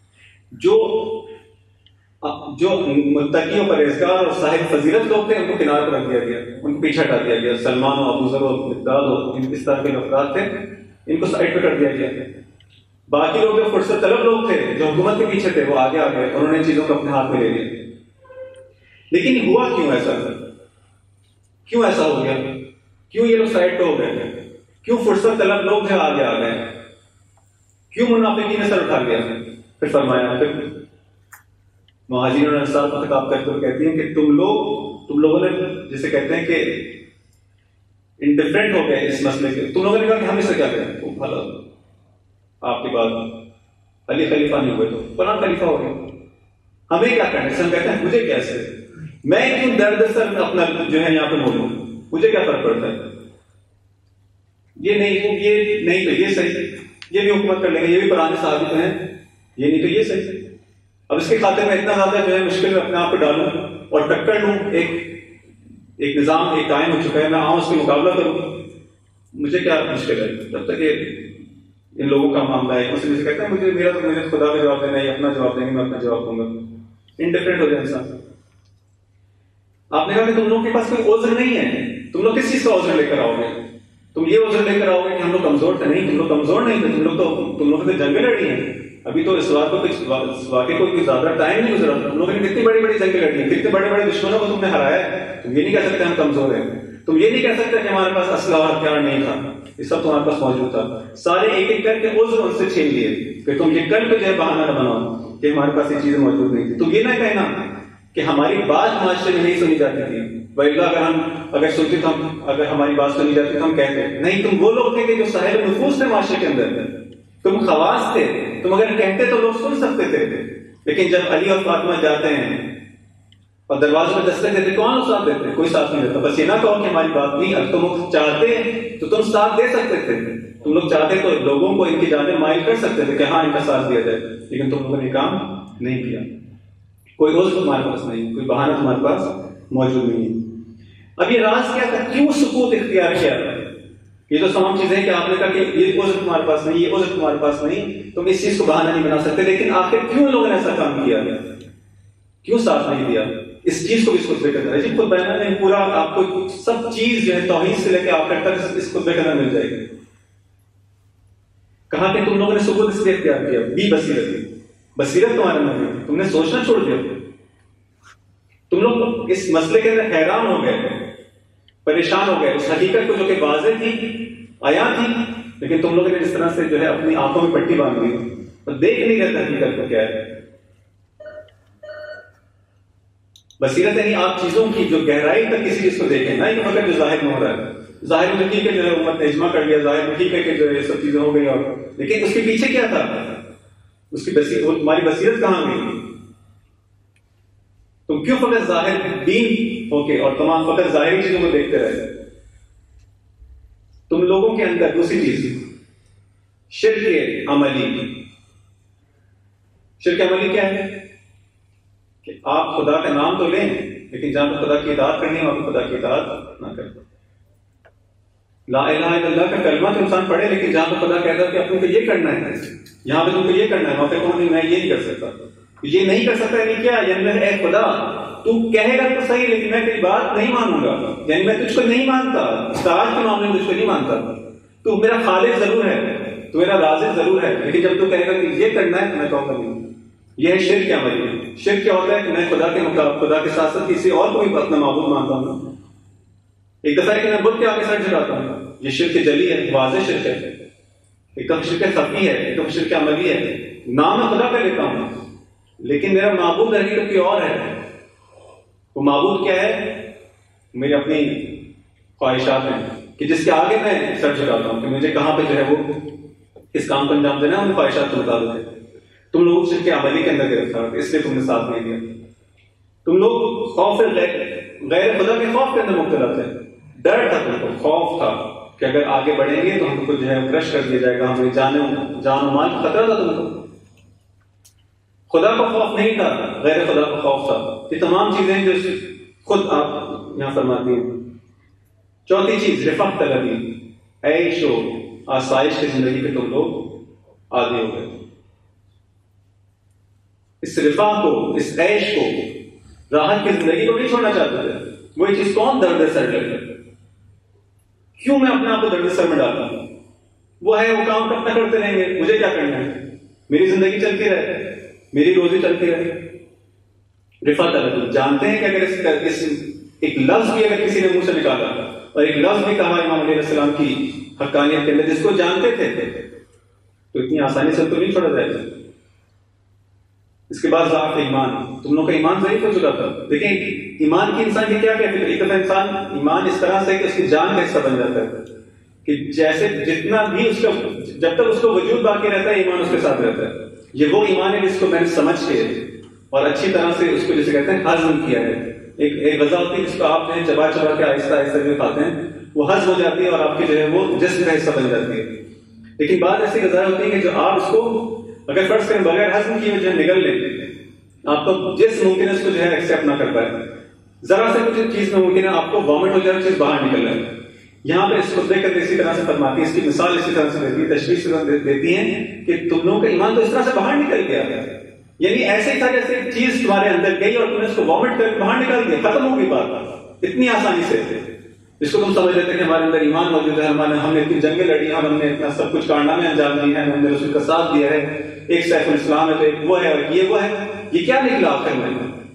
جو متقی و پرہیزگار اور صاحب فضیلت لوگ تھے ان کو کنارے پر رکھ دیا گیا، ان کو پیچھے ہٹا دیا گیا. سلمان و ابو ذر و مقداد و اس طرح کے افراد تھے، ان کو سائڈ پہ کر دیا گیا. باقی لوگ جو فرصت طلب لوگ تھے، جو حکومت کے پیچھے تھے، وہ آگے آ گئے، انہوں نے چیزوں کو اپنے ہاتھ میں لے لیا. لیکن ہوا کیوں ایسا؟ کیوں ایسا ہو گیا؟ کیوں یہ لوگ سائڈ پہ ہو گئے؟ کیوں فرصت طلب لوگ جو آگے آ گئے؟ کیوں منافقین نے سر اٹھا لیا؟ پھر فرمایا، پھر مہاجرین اور انصار کو خطاب کرتے ہوئے کہتی ہیں کہ تم لوگوں نے جسے کہتے ہیں کہ انڈیفرنٹ ہو گئے اس مسئلے کے. تم لوگوں نے کہا کہ ہم اس سے کیا کریں؟ تو بھلا آپ کے بعد علی خلیفہ نہیں ہوئے تو فلاں خلیفہ ہو گئے، ہمیں کیا کرنا ہے؟ ہم کہتے ہیں مجھے کیسے، میں کیوں درد سر اپنا جو ہے یہاں پہ بولوں، مجھے کیا فرق پڑتا ہے؟ یہ نہیں تو یہ صحیح، یہ بھی حکومت کر لیں گے، یہ بھی پرانے صحابی تو ہیں، یہ نہیں تو یہ صحیح. اب اس کے خاطر میں اتنا زیادہ جو ہے مشکل میں اپنے آپ کو ڈالوں اور ٹکر لوں. ایک نظام ایک قائم ہو چکا ہے، میں آؤں اس کے مقابلہ کروں، مجھے کیا مشکل ہے؟ جب تک یہ ان لوگوں کا معاملہ ہے. اس سے کہتے ہیں مجھے خدا کا جواب دینا ہے، اپنا جواب دیں گے، میں اپنا جواب دوں گا. انڈیفرنٹ ہو جائے انسان. آپ نے کہا کہ تم لوگوں کے پاس کوئی عذر نہیں ہے، تم لوگ کس چیز کا عذر لے کر آؤ گے؟ تم یہ عذر لے کر آؤ گے کہ ہم لوگ کمزور تھے؟ نہیں، تم لوگ کمزور نہیں تھے، تم لوگ تو جنگیں لڑی ہیں، ابھی تو اس واقعے کو کوئی زیادہ ٹائم نہیں گزرا، تم لوگوں نے کتنی بڑی بڑی جنگیں لڑی ہیں، کتنے بڑے بڑے دشمنوں کو تم نے ہرایا ہے، تم یہ نہیں کہہ سکتے ہم کمزور ہیں، تم یہ نہیں کہہ سکتے کہ ہمارے پاس اسلحہ اور ہتھیار نہیں تھا، یہ سب تمہارے پاس موجود تھا۔ سارے ایک ایک کر کے عذر ان سے چھین لیے کہ تم یہ کل کو جو ہے بہانہ نہ بناؤ کہ ہمارے پاس یہ چیزیں موجود نہیں تھی۔ تم یہ نہ کہنا کہ ہماری بات معاشرے میں نہیں سنی جاتی تھی، وَإِلَّا اگر سنتے تو اگر ہماری بات سنی جاتی تو ہم کہتے نہیں، تم وہ لوگ تھے کہ جو صاحب نفوذ تھے معاشرے کے اندر، تم خواص تھے، تم اگر کہتے تو لوگ سن سکتے تھے، لیکن جب علی اور فاطمہ جاتے ہیں اور دروازے میں دستک دیتے، کون ساتھ دیتے؟ کوئی ساتھ نہیں دیتا۔ بس یہ نہ کہو کہ ہماری بات نہیں، اگر تم چاہتے تو تم ساتھ دے سکتے تھے، تم لوگ چاہتے تو لوگوں کو ان کی جانب مائل کر سکتے تھے کہ ہاں ان کا ساتھ دیا جائے، لیکن تم لوگوں نے کام نہیں کیا۔ کوئی عذر تمہارے پاس نہیں، کوئی بہانہ تمہارے پاس موجود نہیں ہے۔ اب یہ راز کیا تھا؟ کیوں سکوت اختیار کیا؟ یہ تو تمام چیزیں کہ آپ نے کہا کہ یہ عذر تمہارے پاس نہیں، یہ عذر تمہارے پاس نہیں، تم اس چیز کو بہانہ نہیں بنا سکتے، لیکن آخر کیوں لوگوں نے ایسا کام کیا؟ کیوں ساتھ نہیں دیا؟ اس چیز کو بھی اس خطبے کے اندر خود بیان نہیں، پورا آپ کو سب چیز جو ہے توحید سے لے کے آخر تک اس خطبے کے اندر مل جائے گی۔ کہا کہ تم لوگوں نے سکوت اس لیے اختیار کیا، بھی بصیرت تمہارے اندر ہے، تم نے سوچنا چھوڑ دیا، تم لوگ اس مسئلے کے اندر حیران ہو گئے، پریشان ہو گئے اس حقیقت کو جو کہ واضح تھی، آیا تھی، لیکن تم لوگوں نے جس طرح سے جو ہے اپنی آنکھوں میں پٹی باندھ دی اور دیکھ نہیں رہتا حقیقت کو کیا ہے۔ بصیرت یعنی آپ چیزوں کی جو گہرائی تک کسی چیز کو دیکھیں، نہ کہ مگر جو ظاہر میں ہو رہا ہے، ظاہر میں ٹھیک ہے جو ہے امت نے اجماع کر لیا، ظاہر میں ٹھیک ہے کہ جو یہ سب چیزیں ہو گئی، اور لیکن اس کے پیچھے کیا تھا؟ اس کی تمہاری بصیرت کہاں گئی؟ تم کیوں فقط ظاہر دین ہو کے اور تمام فقط ظاہری چیزوں کو دیکھتے رہے؟ تم لوگوں کے اندر دوسری چیز شرک عملی۔ شرک عملی کیا ہے؟ کہ آپ خدا کا نام تو لیں، لیکن جہاں پہ خدا کی اطاعت کرنی ہے وہاں پہ خدا کی اطاعت نہ کریں۔ لا الہ الا اللہ کا کلمہ تو انسان پڑھے، لیکن جہاں پہ خدا کہتا ہے کہ تم کو یہ کرنا ہے، یہاں پہ تم کو یہ کرنا ہے، وہاں پہ کون نہیں، میں یہ نہیں کر سکتا، یہ نہیں کر سکتا یعنی کیا؟ یعنی اے خدا تو کہے گا تو صحیح، لیکن میں تیری بات نہیں مانوں گا، یعنی میں تجھ کو نہیں مانتا، اطاعت کے معاملے میں تجھ کو نہیں مانتا، تو میرا خالق ضرور ہے، تو میرا رازق ضرور ہے، لیکن جب تو کہے گا کہ یہ کرنا ہے تو میں کہوں گا نہیں۔ یہ ہے شرک عملی۔ شرک کیا ہوتا ہے کہ میں خدا کے مقابل، خدا کے ساتھ ساتھ کسی اور کو بھی اپنا معبود مانتا ہوں، ایک دفعہ ہے کہ میں بت کے آگے سر جھکاتا ہوں، یہ شرک جلی ہے، واضح شرک ہے، ایک دم شرک خفی ہے، ایک دم شرک عملی ہے، نام میں خدا کا لیتا ہوں لیکن میرا معبود حقیقت کوئی اور ہے۔ وہ معبود کیا ہے؟ میری اپنی خواہشات ہیں کہ جس کے آگے میں سر جھکاتا ہوں کہ مجھے کہاں پہ جو ہے وہ اس کام کو انجام دینا ہے، ان خواہشات کے مطابق ہے۔ تم لوگ شرک عملی کے اندر گرفتار تھے، اس لیے تم نے ساتھ نہیں دیا۔ تم لوگ خوف غیر خدا کے خوف کے اندر مبتلا تھے، ڈر تھا، تم کو خوف تھا کہ اگر آگے بڑھیں گے تو ہم کو جو ہے کرش کر دیا جائے گا، ہمیں جان و مال کا خطرہ تھا تم کو۔ خدا کا خوف نہیں تھا، غیر خدا کا خوف تھا۔ یہ تمام چیزیں جو خود آپ یہاں فرماتی ہیں۔ چوتھی چیز رفاق طلبی، عیش و آسائش کی زندگی پہ تم لوگ عادی ہو گئے۔ اس رفاق کو، اس عیش کو، راحت کی زندگی کو نہیں چھوڑنا چاہتے تھے۔ وہی چیز کون درد سر لگے؟ کیوں میں اپنے آپ کو درد سر میں ڈالتا ہوں؟ وہ ہے وہ کام کب تک کرتے رہیں گے، مجھے کیا کرنا ہے، میری زندگی چلتی رہے، میری روزی چلتی رہے۔ رفاق طلب، جانتے ہیں کہ اگر اس ایک لفظ بھی اگر کسی نے منہ سے نکالا اور ایک لفظ بھی کہا امام علیہ السلام کی حقانیت کے اندر، جس کو جانتے تھے، تو اتنی آسانی سے تو نہیں چھوڑا جائے گا۔ اس کے بعد ضعف ایمان، تم لوگ کا ایمان ضعیف ہو چکا تھا۔ دیکھیں ایمان کی انسان کی کیا کہتے ہیں، ایک دفعہ انسان ایمان اس طرح سے کہ اس کی جان کا حصہ بن جاتا ہے کہ جیسے جتنا بھی اس کا، جب تک اس کو وجود باقی رہتا ہے ایمان اس کے ساتھ رہتا ہے۔ یہ وہ ایمان ہے جس کو میں نے سمجھ کے اور اچھی طرح سے اس کو جسے کہتے ہیں ہضم کیا ہے۔ ایک غذا ہوتی ہے جس کو آپ جو ہے چبا چبا کے آہستہ آہستہ جو کھاتے ہیں وہ ہضم ہو جاتی ہے اور آپ کی جو ہے وہ جسم کا حصہ بن جاتی ہے۔ لیکن بعض ایسی غذائیں ہوتی ہیں کہ جو آپ اس کو اگر فرض کریں بغیر ہضم کیے جو نگل لیں، آپ کو جس ممکن ہے اس کو جو ہے ایکسیپٹ نہ کر پائے، ذرا سے کچھ چیز میں ممکن ہے آپ کو وامٹ ہو جائے، چیز باہر نکل جائے۔ یہاں پہ اس خطبے کے اسی طرح سے فرماتی ہے، اس کی مثال اسی طرح سے دیتی ہے، تشریح سے دیتی ہیں کہ تم لوگوں کا ایمان تو اس طرح سے باہر نکل گیا ہے یعنی ایسے ہی تھا جیسے ایک چیز تمہارے اندر گئی اور تم نے اس کو وامٹ کر کے باہر نکال دیا، ختم ہو گئی بات اتنی آسانی سے. جس کو تم سمجھ لیتے کہ ہمارے اندر ایمان موجود ہے، ہم نے اتنی جنگیں لڑی ہیں، ہم نے اتنا سب کچھ کارنامے انجام دیے ہیں، ہم نے رسول کا ساتھ دیا ہے، ایک سیف الاسلام ہے تو ایک وہ ہے اور یہ وہ ہے. یہ کیا نکلا آخر میں؟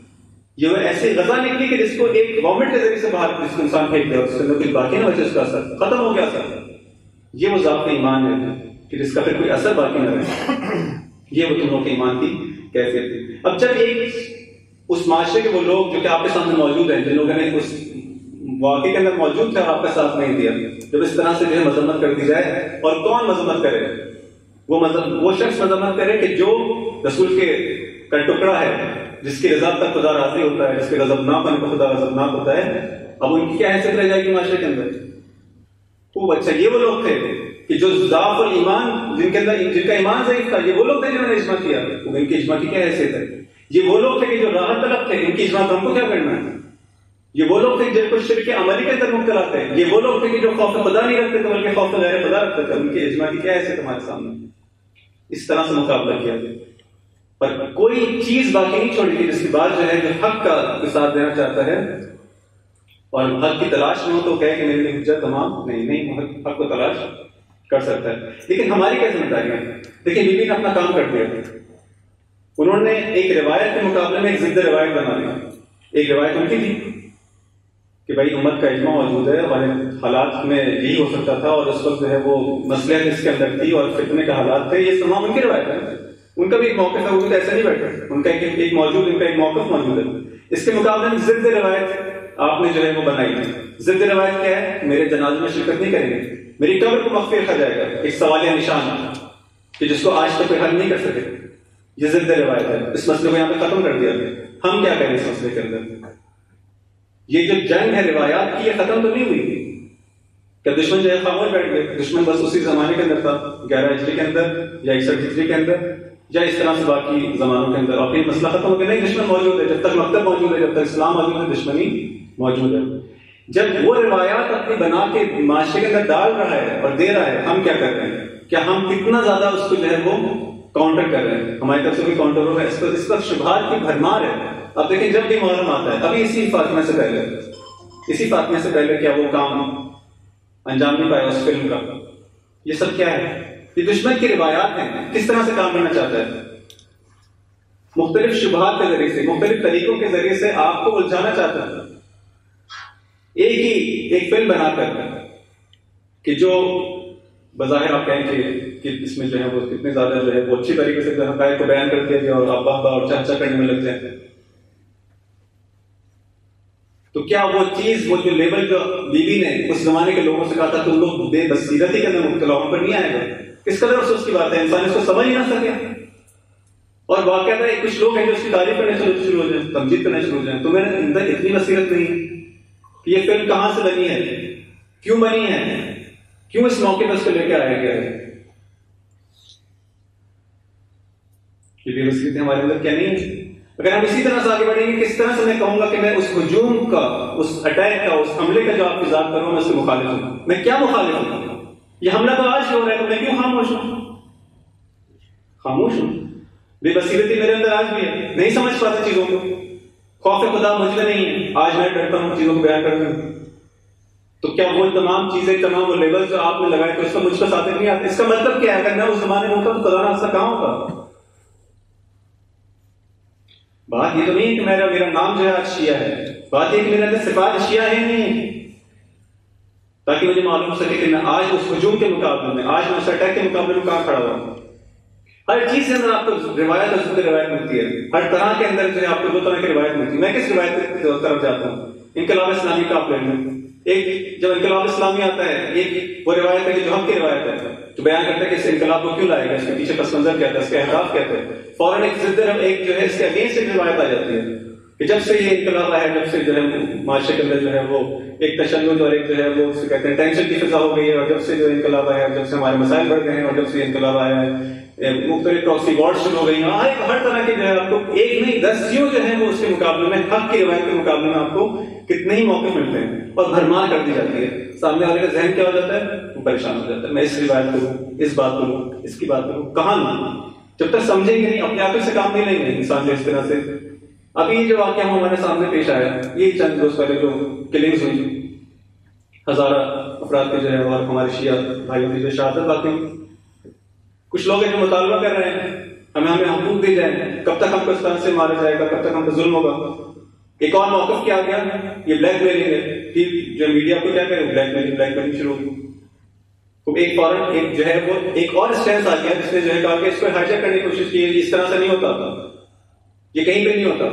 یہ ایسی غذا نکلی کہ جس کو ایک وامٹ کے ذریعے سے باہر جس کو انسان پھینک دیا، اس کے اندر کچھ باقی نہ بچے، اس کا اثر ختم ہو گیا اثر. یہ وہ ذات ایمان ہے کہ جس کا پھر کوئی اثر باقی نہ رہے. یہ وہ تم لوگ کے ایمان کی کیفیت تھی. اب جب ایک اس معاشرے کے وہ لوگ جو کہ آپ کے سامنے موجود ہیں، جن لوگوں نے اس واقعے کے اندر موجود تھے اور آپ کا ساتھ نہیں دیا، جب اس طرح سے جو ہے مذمت کر دی جائے، اور کون مذمت کرے؟ وہ شخص مذمت کرے کہ جو رسول کا ٹکڑا ہے، جس کی رضا تک خدا راضی ہوتا ہے، جس کے غضب ناک ہونے پر خدا غضب ناک ہوتا ہے. اب ان کی کیا حیثیت رہ جائے گی معاشرے کے اندر؟ خوب اچھا. یہ وہ لوگ تھے کہ جو ضعف الایمان، جن کا ایمان ضعیف تھا، یہ وہ لوگ تھے جنہوں نے اجماع کیا. ان کی اجماع کی کیا حیثیت ہے؟ یہ وہ لوگ تھے کہ جو راحت طلب تھے، ان کی اجماع ہم کو کیا کرنا ہے؟ یہ وہ لوگ تھے جن کو شرک عملی کے اندر مبتلا تھے. یہ وہ لوگ تھے کہ جو خوف خدا نہیں رکھتے تھے بلکہ خوف غیر خدا رکھتے تھے. ان کی اجماع کی کیا حیثیت ہمارے سامنے؟ اس طرح سے مقابلہ کیا گیا. پر کوئی چیز باقی نہیں چھوڑی تھی جس کی بات جو ہے جو حق کا ساتھ دینا چاہتا ہے اور حق کی تلاش میں ہو تو کہے کہ میرے لیے حجت تمام نہیں، حق کو تلاش کر سکتا ہے. لیکن ہماری کیا ذمہ داری ہے؟ دیکھیں بی بی نے اپنا کام کر دیا. انہوں نے ایک روایت کے مقابلے میں ایک ضد روایت بنا دی. ایک روایت ان کی تھی کہ بھائی امت کا اجماع موجود ہے، ہمارے حالات میں یہی ہو سکتا تھا، اور اس وقت جو ہے وہ مسئلہ اس کے اندر تھی اور فتنے کا حالات تھے. یہ تمام ان کی روایت ہے. ان کا بھی ایک موقف ہے، وہ تو ایسا نہیں بیٹھا، ان کا ایک موجود، ان کا ایک موقف موجود ہے. اس کے مقابلے میں ضد روایت آپ نے جو ہے وہ بنائی ہے. ضد روایت کیا ہے؟ میرے جنازے میں شرکت نہیں کریں گے، میری قبر کو مخفی رکھا جائے گا. ایک سوالیہ نشان کہ جس کو آج تک کوئی حل نہیں کر سکے. یہ ضد روایت ہے. اس مسئلے کو یہاں پہ ختم کر دیا گیا. ہم کیا کریں اس مسئلے کے اندر؟ یہ جو جنگ ہے روایات کی، یہ ختم تو نہیں ہوئی. کیا دشمن جو ہے خاموش بیٹھ گئے؟ دشمن بس اسی زمانے کے اندر تھا، 11 ہجری کے اندر یا 61 ہجری کے اندر یا اس طرح سے باقی زمانوں کے اندر، اور پھر مسئلہ ختم ہو گیا. نہیں، دشمن موجود ہے. جب تک مکتب موجود ہے، جب تک اسلام موجود ہے، دشمنی موجود ہے. جب وہ روایات اپنی بنا کے معاشرے کے اندر ڈال رہا ہے اور دے رہا ہے، ہم کیا کر رہے ہیں؟ کیا ہم کتنا زیادہ اس کو جو ہے وہ کاؤنٹر کر رہے ہیں؟ ہماری طرف سے بھی کاؤنٹر ہو رہا ہے. اس پر شبہات کی بھرمار ہے. اب دیکھیں جب بھی محرم آتا ہے، ابھی اسی فاطمہ سے پہلے کیا وہ کام انجام نہیں پایا اس فلم کا؟ یہ سب کیا ہے؟ یہ دشمن کی روایات ہیں. کس طرح سے کام کرنا چاہتا ہے؟ مختلف شبہات کے ذریعے سے، مختلف طریقوں کے ذریعے سے آپ کو الجھانا چاہتا ہے. ایک فلم بنا کر کہ جو بظاہر آپ کہیں کہ اس میں جو ہے وہ کتنے زیادہ جو ہے وہ اچھی طریقے سے حقائق کو بیان کر دیا گیا اور ابا اور چاچا کرنے میں لگ جائیں. تو کیا وہ چیز، وہ جو لیبل جو بی بی نے اس زمانے کے لوگوں سے کہا تھا تم لوگ بے بصیرتی کے اندر مبتلا پر نہیں آئے گا، کس قدر افسوس کی بات ہے. انسان اس کو سمجھ ہی نہ سکے. اور واقعہ ہے کچھ لوگ ہیں جو اس کی تعریف کرنے شروع ہو جائیں، تمجید کرنے شروع ہو جائیں. تمہیں اندر اتنی بصیرت نہیں ہے کہ یہ فلم کہاں سے بنی ہے، کیوں بنی ہے، کیوں اس موقع پر اس کو لے کے آیا گیا ہے. یہ بے بصیرتی ہمارے اندر کیا نہیں ہے؟ اگر ہم اسی طرح سے آگے بڑھیں گے، کس طرح سے میں کہوں گا کہ میں اس ہجوم کا، اس اٹیک کا، اس حملے کا جو آپ کی ذات کروں میں اس کے مخالف ہوں؟ میں کیا مخالف ہوں؟ یہ حملہ تو آج ہو رہا ہے تو میں کیوں خاموش ہوں؟ بے بصیرتی میرے اندر آج بھی ہے، نہیں سمجھ پاتا چیزوں کو. خوف خدا مجھ میں نہیں ہے، آج میں ڈرتا ہوں چیزوں کو بیان کرنے میں. تو کیا وہ تمام چیزیں، تمام وہ لیبل جو آپ نے لگائے تو اس کا مجھ کو ساتھ نہیں آتا؟ اس کا مطلب کیا ہے؟ اگر میں اس زمانے میں ہوتا تو خدا نہ کہاں ہوتا؟ بات یہ تو نہیں ہے کہ میرا نام جو ہے آج شیعہ ہے. بات یہ کہ میرے اندر صفات شیعہ ہے نہیں، تاکہ مجھے معلوم ہو سکے کہ میں آج اس ہجوم کے مقابلے میں، آج میں اس اٹیک کے مقابلے میں کہاں کھڑا ہوا ہوں. ہر چیز کے اندر آپ کو روایت اور روایت ملتی ہے. ہر طرح کے اندر جو ہے آپ کو دو طرح کی روایت ملتی ہے. میں کس روایت کی طرف جاتا ہوں؟ انقلاب اسلامی کا آپ لے لیں. ایک جب انقلاب اسلامی آتا ہے، ایک وہ روایت ہے کہ جو حق کی روایت ہے، جو بیان کرتا ہے کہ اس انقلاب کو کیوں لائے گا، اس کے پیچھے پس منظر کیا تھا، اس کے اہداف کیا تھے. فوراً ایک جو ہے اس کے اگینسٹ ایک روایت آ جاتی ہے کہ جب سے یہ انقلاب آیا، جب سے جو ہے معاشرے کے اندر جو ہے وہ ایک تشدد اور ایک جو ہے وہ اسے کہتے ہیں ٹینشن کی فضا ہو گئی ہے، اور جب سے جو انقلاب آیا، جب سے ہمارے مسائل بڑھ گئے ہیں، اور جب سے انقلاب آیا ہے مختلف پراکسی وار شروع ہو گئی ہیں. ہر طرح کے جو ہے آپ کو ایک نہیں 10 جو ہے وہ اس کے مقابلے میں، حق کی روایت کے مقابلے میں آپ کو کتنے ہی موقع ملتے ہیں اور بھرمار کر دی جاتی ہے. سامنے والے کا ذہن کیا ہو جاتا ہے؟ وہ پریشان ہو جاتا ہے. میں اس روایت کروں، اس بات کروں، اس کی بات کروں، کہاں لوں؟ جب تک سمجھیں گے نہیں اپنے عقل سے کام نہیں لیں گے انسان جو اس طرح سے. ابھی یہ جو واقعہ ہمارے سامنے پیش آیا یہی چند روز پہلے جو کلنگز ہوئی ہزارہ افراد کے جو ہے اور ہمارے شیعہ بھائیوں کی جو شہادت واقعی. کچھ لوگ ہیں جو مطالبہ کر رہے ہیں ہمیں حقوق دی جائیں, کب تک ہم کو اس طرح سے مارا جائے گا, کب تک ہم کو ظلم ہوگا. ایک اور موقف کیا گیا یہ بلیک میلنگ ہے کہ جو میڈیا کو کیا کرے بلیک میلنگ شروع ہوگی. تو ایک فوراً ایک جو ہے وہ ایک اور اسٹینس آ گیا جس نے جو ہے کہا کہ اس کو ہائیجیک کرنے کی کوشش کی, اس طرح سے نہیں ہوتا, یہ کہیں پہ نہیں ہوتا.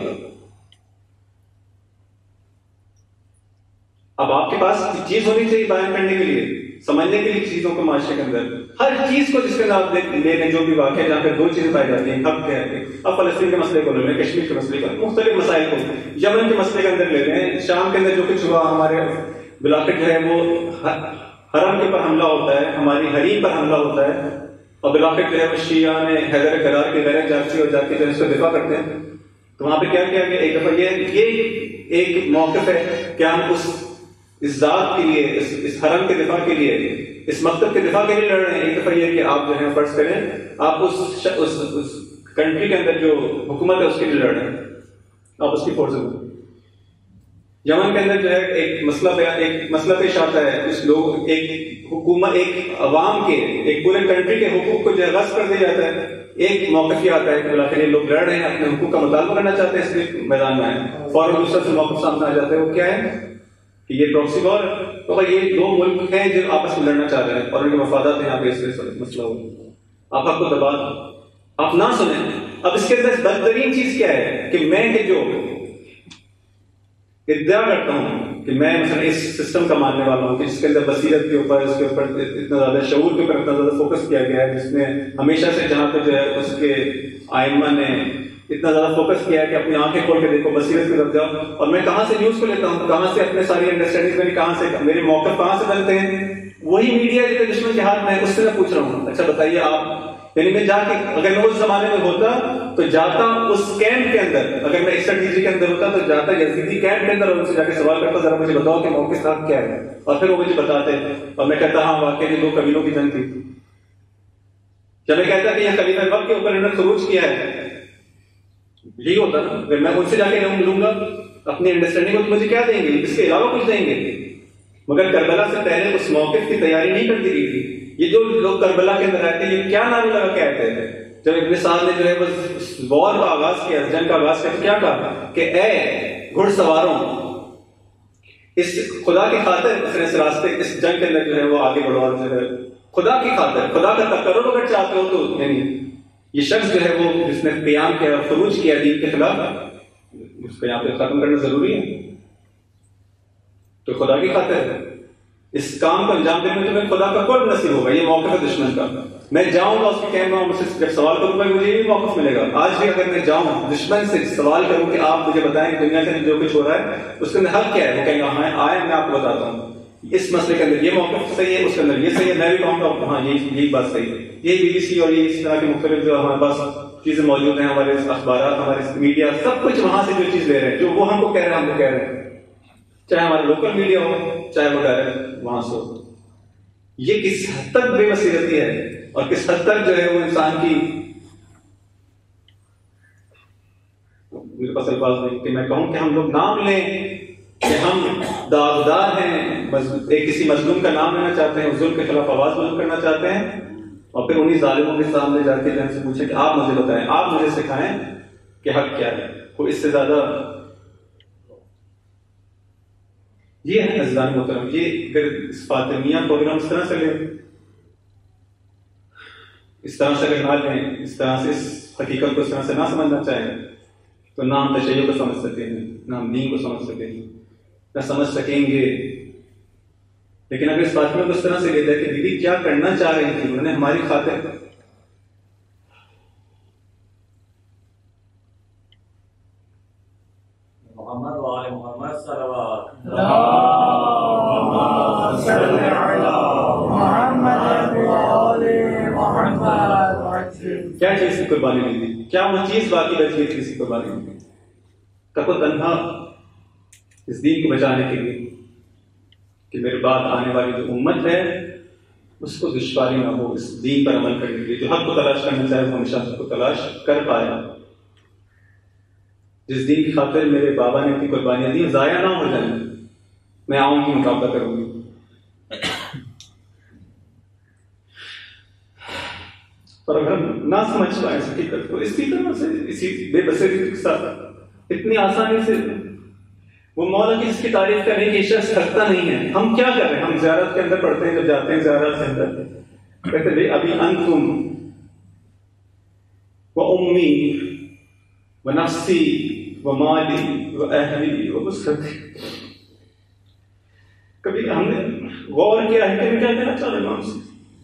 اب آپ کے پاس چیز ہونی چاہیے بیان کرنے کے لیے, سمجھنے کے لیے چیزوں کو معاشرے کے اندر ہر چیز کو جس کے آپ لے لیں جو بھی واقع ہے جہاں پہ دو چیزیں پائی جاتی ہیں. اب کیا ہے اب فلسطین کے مسئلے کو لے لیں, کشمیر کے مسئلے کو, مختلف مسائل کو, یمن کے مسئلے کے اندر لے لیں, شام کے اندر جو کچھ ہوا, ہمارے بلاکٹ جو ہے وہ حرم کے پر حملہ ہوتا ہے, ہماری حریم پر حملہ ہوتا ہے, اور بلاکٹ جو ہے وہ شیعہ نے حیدر کرار کے غیر جاپسی اور جا کے جو ہے اس کو دفاع کرتے ہیں. تو وہاں پہ کیا کیا گیا ایک دفعہ یہ ایک موقف ہے کہ ہم اس ذات کے لیے اس حرم کے دفاع کے لیے اس مکتب کے دفاع کے لیے لڑ رہے ہیں. ایک دفعہ یہ کہ آپ جو ہے فرض کریں آپ اس کنٹری کے اندر جو حکومت ہے اس کے لیے لڑ رہے ہیں, آپ اس کی فورس میں. یمن کے اندر جو ہے ایک مسئلہ پیش آتا ہے, کچھ لوگ ایک حکومت ایک عوام کے ایک پورے کنٹری کے حقوق کو جو ہے غصب کر دیا جاتا ہے. ایک موقف یہ آتا ہے کہ بلاخر لوگ لڑ رہے ہیں اپنے حقوق کا مطالبہ کرنا چاہتے ہیں اس لیے میدان میں آئے, فوراً دوسرا سے موقف سامنے آ جاتا ہے. وہ کیا ہے کہ یہ پراکسی وار, تو یہ دو ملک ہیں جو آپس میں لڑنا چاہ رہے ہیں اور ان کے مفادات یہاں پہ اس سے مسئلہ ہو. آپ حق کو دبا آپ نہ سنیں. اب اس کے اندر بدترین چیز کیا ہے کہ میں کہ جو ادعا کرتا ہوں کہ میں مثلا اس سسٹم کا ماننے والا ہوں کہ جس کے اندر بصیرت کے اوپر اس کے اوپر اتنا زیادہ شعور کے اوپر اتنا زیادہ فوکس کیا گیا ہے, جس میں ہمیشہ سے جہاں پہ جو ہے اس کے آئمہ نے اتنا زیادہ فوکس کیا ہے کہ اپنی آنکھیں کھول کے دیکھو بصیرت کی طرف جاؤ. اور میں کہاں سے نیوز کو لیتا ہوں, کہاں سے اپنے ساری انڈرسٹینڈنگ میری کہاں سے میرے موقف کہاں سے بنتے ہیں, وہی میڈیا جو دشمن کے ہاتھ میں ہے اس سے میں پوچھ رہا ہوں. اچھا بتائیے آپ, یعنی میں جا کے اگر میں اس زمانے میں ہوتا تو جاتا اس کیمپ کے اندر, اگر میں 61 ہجری کے اندر ہوتا تو جاتا یزیدی کیمپ کے اندر اور ان سے جا کے سوال کرتا ذرا مجھے بتاؤ کہ موقف صاحب کیا ہے, اور پھر وہ مجھے بتاتے اور میں کہتا ہاں واقعی دو قبیلوں کی جنگ تھی. جب میں کہتا کہ یہ خلیفہ وقت کے اوپر انہوں نے خروج کیا ہے, یہی ہوتا نا. اگر میں ان سے جا کے ملوں گا اپنی انڈرسٹینڈنگ کو تو مجھے کیا دیں گے, اس کے علاوہ کچھ دیں گے. مگر کربلا سے پہلے اس موقف کی تیاری نہیں کرتی گئی تھی. یہ جو لوگ کربلا کے اندر آتے ہیں یہ کیا نام لگا کے آتے ہیں. جب ابن سعد نے جو ہے بس وار کا آغاز کیا, جنگ کا آغاز کیا, تو کیا کہا کہ اے گھڑ سواروں اس خدا کی خاطر اس راستے اس جنگ کے اندر جو ہے وہ آگے بڑھو, اور جو ہے خدا کی خاطر خدا کا تقرب اگر چاہتے ہو تو یعنی یہ شخص جو ہے وہ جس نے قیام کیا خروج کیا دین کے خلاف, اس کو یہاں پہ ختم کرنا ضروری ہے. تو خدا کی خاطر اس کام کو انجام دینے میں تمہیں خدا کا قرب نصیب ہوگا. یہ موقف ہے دشمن کا. میں جاؤں گا اس کے کہنے میں مجھ سے جب سوال کروں گا مجھے یہ موقف ملے گا. آج بھی اگر میں جاؤں دشمن سے سوال کروں کہ آپ مجھے بتائیں دنیا کے اندر جو کچھ ہو رہا ہے اس کے اندر حق کیا ہے, وہ کہیں گا ہاں آئے میں آپ کو بتاتا ہوں اس مسئلے کے اندر یہ موقف صحیح ہے, اس کے اندر یہ صحیح ہے. میں بھی کہوں گا ہاں یہی بات صحیح ہے. یہ BBC اور یہ اس طرح کے مختلف جو ہمارے پاس چیزیں موجود ہیں, ہمارے اخبارات ہمارے میڈیا سب کچھ وہاں سے جو چیز لے رہے ہیں جو وہ ہم کو کہہ رہے ہیں ہم کو کہہ رہے ہیں, چاہے ہمارا لوکل میڈیا ہو چاہے وہ ڈائریکٹ وہاں سے ہو. یہ کس حد تک بے بصیرتی ہے اور کس حد تک جو ہے وہ انسان کی, میرے پاس الفاظ نہیں کہ میں کہوں کہ ہم لوگ نام لیں کہ ہم داغدار ہیں, کسی مظلوم کا نام لینا چاہتے ہیں, ظلم کے خلاف آواز بلند کرنا چاہتے ہیں, اور پھر انہی ظالموں کے سامنے جا کے سے پوچھیں کہ آپ مجھے بتائیں, آپ مجھے سکھائیں کہ حق کیا ہے. کوئی اس سے زیادہ یہ ہے عزیزان محترم. یہ اگر اس فاطمیہ کو اگر ہم اس طرح سے لیں, اس طرح سے اگر نہ لیں, اس طرح سے اس حقیقت کو اس طرح سے نہ سمجھنا چاہیں تو نہ ہم تشیع کو سمجھ سکیں گے, نہ ہم دین کو سمجھ سکیں گے, نہ سمجھ سکیں گے. لیکن اگر اس فاطمیہ کو اس طرح سے لیتا ہے کہ بیوی کیا کرنا چاہ رہی تھی, انہوں نے ہماری خاطر محمد وآل محمد صلوات کیا چیز کی قربانی نہیں دی, کیا وہ چیز باقی بچی ہے کسی قربانی نہیں دی. تک تنہا اس دین کو بچانے کے لیے کہ میرے بعد آنے والی جو امت ہے اس کو دشواری نہ ہو اس دین پر عمل کرنے کے لیے. جو حق کو تلاش کرنا چاہے وہ ہمیشہ حق کو تلاش کر پائے. جس دین کی خاطر میرے بابا نے اپنی قربانیاں دی ضائع نہ ہو جائیں. میں آؤں گی مقابلہ کروں گی. اور اگر ہم نہ سمجھ پائیں اس حقیقت کو اسی طرح سے اسی بے بصیرتی کے ساتھ اتنی آسانی سے وہ مولا کی اس کی تعریف کرنے کی شخص تھکتا نہیں ہے. ہم کیا کر رہے ہیں؟ ہم زیارت کے اندر پڑھتے ہیں جب جاتے ہیں زیارت کے اندر کہتے ہیں ابھی انتم و امی و نفسی و مالی و اہلی و بسرتی. کبھی ہم نے غور کیا ہے کہ کیا کہنا چاہ رہے ہیں ہم سے؟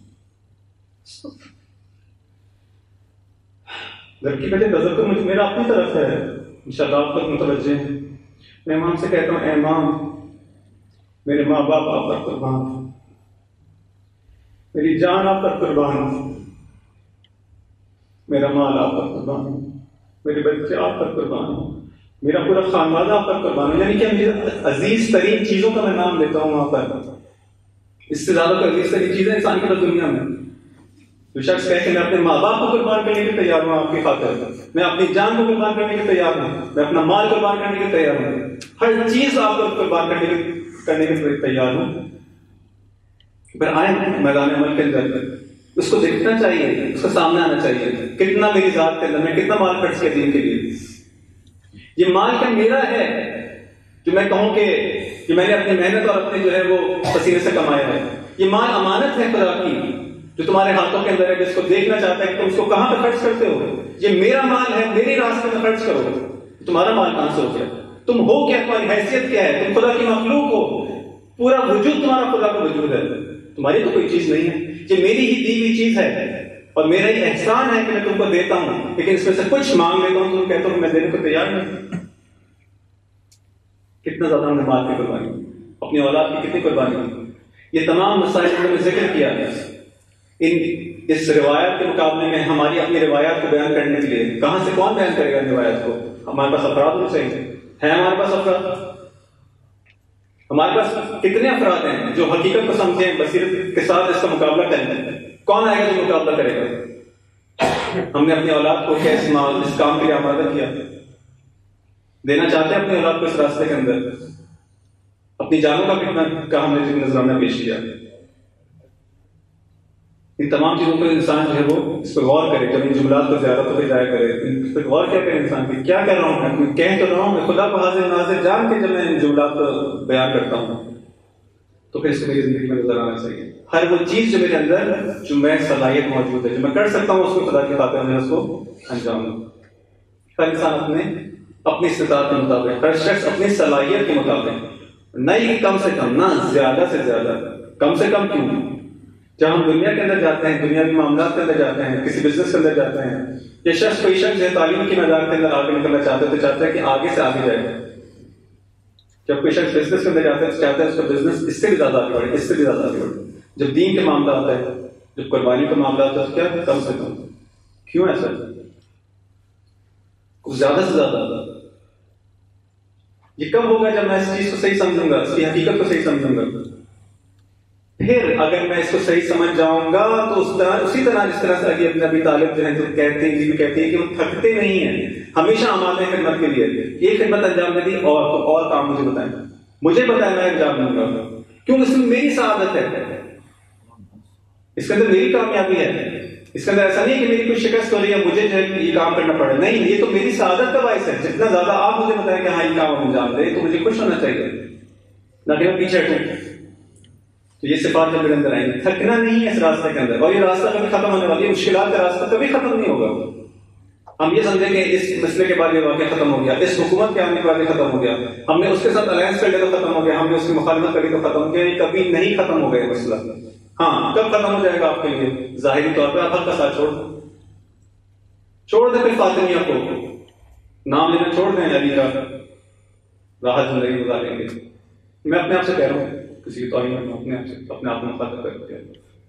لڑکی بیٹے نظر تو میرا اپنی طرف ہے انشاءاللہ آپ تک متوجہ ہیں. میں امام سے کہتا ہوں اے امام میرے ماں باپ آپ پر قربان، میری جان آپ پر قربان، میرا مال آپ پر قربان، میرے بچے آپ پر قربان، میرا پورا خاندان آپ پر قربان. یعنی کہ مجھے عزیز ترین چیزوں کا میں نام لیتا ہوں وہاں پر. اس سے زیادہ تو عزیز ترین چیزیں انسان کی دنیا میں. جو شخص کہتے ہیں میں اپنے ماں باپ کو قربان کرنے کے تیار ہوں آپ کی خاطر، میں اپنی جان کو قربان کرنے کے تیار ہوں، میں اپنا مال قربان کرنے کے تیار ہوں، ہر چیز آپ کو قربان کرنے کے تیار ہوں. پھر آئیں میدان عمل کے اندر اس کو دیکھنا چاہیے، اس کا سامنے آنا چاہیے کتنا میری ذات کے اندر میں کتنا مال خرچ کیا دین کے لیے. یہ مال کا میرا ہے جو میں کہوں کہ میں نے اپنی محنت اور اپنے جو ہے وہ پسینے سے کمایا ہے. یہ مال امانت ہے خدا کی جو تمہارے ہاتھوں کے اندر ہے، جس کو دیکھنا چاہتا ہے کہ تم اس کو کہاں پہ خرچ کرتے ہو. یہ میرا مال ہے، میری راستے میں خرچ کرو. تمہارا مال کہاں سے ہو گیا؟ تم ہو کیا؟ تمہاری حیثیت کیا ہے؟ تم خدا کی مخلوق ہو، پورا وجود تمہارا خدا کا وجود ہے، تمہاری تو کوئی چیز نہیں ہے. یہ میری ہی دی ہوئی چیز ہے اور میرا ہی احسان ہے کہ میں تم کو دیتا ہوں. لیکن اس میں سے کچھ مانگ لیتا ہوں، تم کہتا ہوں کہ میں دینے کو تیار نہیں. کتنا زیادہ ہم نے مال کی قربانی، اپنی اولاد کی کتنی قربانی کی. یہ تمام مسائل جو میں نے ذکر کیا ہے اس روایت کے مقابلے میں ہماری اپنی روایات کو بیان کرنے کے لیے کہاں سے کون بیان کرے گا روایت کو؟ ہمارے پاس افراد ہونے چاہیے. ہیں ہمارے پاس افراد؟ ہمارے پاس کتنے افراد ہیں جو حقیقت کو سمجھیں، بصیرت کے ساتھ اس کا مقابلہ کریں؟ کون آئے گا جو مقابلہ کرے گا؟ ہم نے اپنی اولاد کو کیا اس کام کے لیے آمادہ کیا؟ دینا چاہتے ہیں اپنی اولاد کو اس راستے کے اندر؟ اپنی جانوں کا کتنا کا ہم نے نظرانہ پیش کیا؟ ان تمام چیزوں پر انسان جو ہے وہ اس پر غور کرے. جب ان جملات کو زیادہ تو جایا کرے اس پر غور کیا کرے انسان کی کیا کر رہا ہوں میں کہہ تو رہا ہوں. میں خدا کو حاضر ناظر جان کے جب میں ان جملات کو بیان کرتا ہوں تو پھر اس کو میری زندگی میں نظر آنا چاہیے. ہر وہ چیز جو میرے اندر جو میں صلاحیت موجود ہے جو میں کر سکتا ہوں اس کو خدا کی خاطر میں اس کو انجام دوں. ہر انسان اپنی استطاعت کے مطابق، ہر شخص اپنی صلاحیت کے مطابق، نہ ہی کم سے کم، نہ زیادہ سے زیادہ، کم سے کم کیوں. جب ہم دنیا کے اندر جاتے ہیں، دنیا کے معاملات کے اندر جاتے ہیں، کسی بزنس کے اندر جاتے ہیں، یہ شخص کوئی شخص جو تعلیم کی میدان کے اندر آگے نکلنا چاہتا ہے تو چاہتا ہے کہ آگے سے آگے جائے. جب کوئی شخص بزنس کے اندر جاتا ہے تو چاہتا ہے اس کا بزنس اس سے بھی زیادہ آگے بڑھے، اس سے بھی زیادہ آگے بڑھے. جب دین کے معاملہ آتا ہے، جب قربانی کا معاملہ آتا ہے تو کیا کم سے کم. کیوں ایسا؟ زیادہ سے زیادہ. یہ کب ہوگا؟ جب میں اس چیز کو صحیح سمجھوں گا، اس کی حقیقت کو صحیح سمجھوں گا. پھر اگر میں اس کو صحیح سمجھ جاؤں گا تو اسی طرح جس طرح سے علی بن ابی طالب جو ہیں کہتے ہیں کہ وہ تھکتے نہیں ہیں، ہمیشہ آمادہ ہیں خدمت کے لیے. یہ خدمت انجام دے دی اور کام مجھے بتائیں، مجھے بتائیں، میں انجام دوں گا. کیوں؟ اس میں میری سعادت ہے، اس کے اندر میری کامیابی ہے. اس کے اندر ایسا نہیں ہے کہ میری کوئی شکست ہو رہی ہے مجھے جو ہے یہ کام کرنا پڑے. نہیں، یہ تو میری سعادت کا باعث ہے. جتنا زیادہ آپ مجھے بتائیں کہ ہاں یہ کام انجام دے تو مجھے خوش ہونا چاہیے، نہ کہ میں پیچھے ہٹوں. تو یہ صفات جب میرے اندر آئیں گی، تھکنا نہیں ہے اس راستے کے اندر. اور یہ راستہ کبھی ختم ہونے والی ہے، مشکلات کا راستہ کبھی ختم نہیں ہوگا. ہم یہ سمجھیں کہ اس مسئلے کے بعد یہ واقعہ ختم ہو گیا، اس حکومت کے آنے کے بعد یہ ختم ہو گیا، ہم نے اس کے ساتھ الائنس کر لیا تو ختم ہو گیا، ہم نے اس کی مخالفت کری تو ختم ہو گیا. یہ کبھی نہیں ختم ہو گیا یہ مسئلہ. ہاں، کب ختم ہو جائے گا آپ کے لیے؟ ظاہری طور پہ آپ حق کا ساتھ چھوڑ دیں پھر فاطمیہ کو نام لینا چھوڑ دیں، علی کا راحت زندگی گزاریں گے. میں اپنے آپ سے کہہ رہا ہوں، کسی کی توہین اپنے آپ کو مخاطب کر کے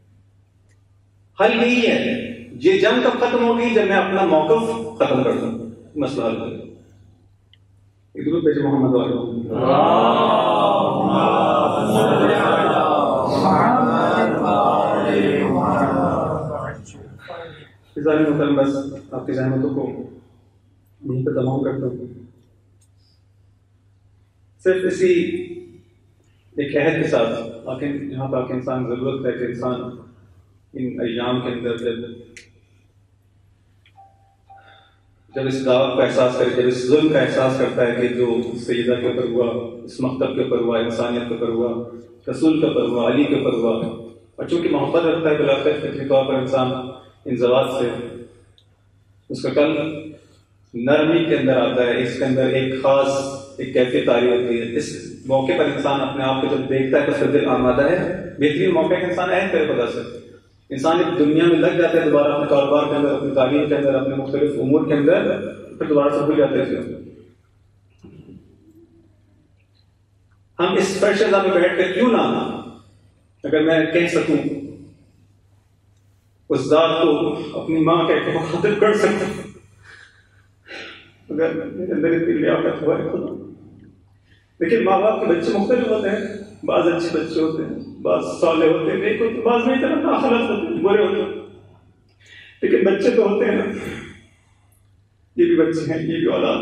حل یہی ہے. یہ جنگ کب ختم ہوگی؟ جب میں اپنا موقف ختم کر دوں، مسئلہ حل کر دوں. درود بھیجو محمد والے فضائل محترم بس آپ کی زحمتوں کو یہیں پہ تمام کرتا ہوں. صرف اسی ایک عہد کے ساتھ یہاں پہ انسان ضرورت ہے کہ انسان ان ایام کے اندر جب اس دعوت کا احساس کرے، جب اس ظلم کا احساس کرتا ہے کہ جو سیدہ کے اوپر ہوا، اس مکتب کے اوپر ہوا، انسانیت کے اوپر ہوا، رسول کے اوپر ہوا، علی کے اوپر ہوا، اور چونکہ محبت رکھتا ہے بلاخر فطری طور پر انسان ان زوات سے، اس کا قلب نرمی کے اندر آتا ہے، اس کے اندر ایک خاص ایک کیفیت تاری ہوتی ہے. اس موقع پر انسان اپنے آپ کو جب دیکھتا ہے تو اس کا دل آمادہ ہے. بہترین موقع ہے کہ انسان عہد کرے خدا سے، انسان ایک دنیا میں لگ جاتے ہیں دوبارہ اپنے کاروبار کے اندر، اپنی تعلیم کے اندر، اپنے مختلف امور کے اندر، پھر دوبارہ سے بھول جاتے ہیں. ہم اس فرش میں بیٹھ کر کیوں نہ، اگر میں کہہ سکوں اس ذات کو اپنی ماں کہہ کے مخاطب کر سکتا، اگر میرے اندر اتنی لیاقت ہوا ہے خدا. لیکن ماں باپ کے بچے مختلف ہوتے ہیں، بعض اچھے بچے ہوتے ہیں، بعض صالح ہوتے ہیں، نیک ہوتے ہیں، بعض نہیں طرح ناخلق ہوتے ہیں، برے ہوتے ہیں. لیکن بچے تو ہوتے ہیں نا، یہ بھی بچے ہیں، یہ بھی اولاد.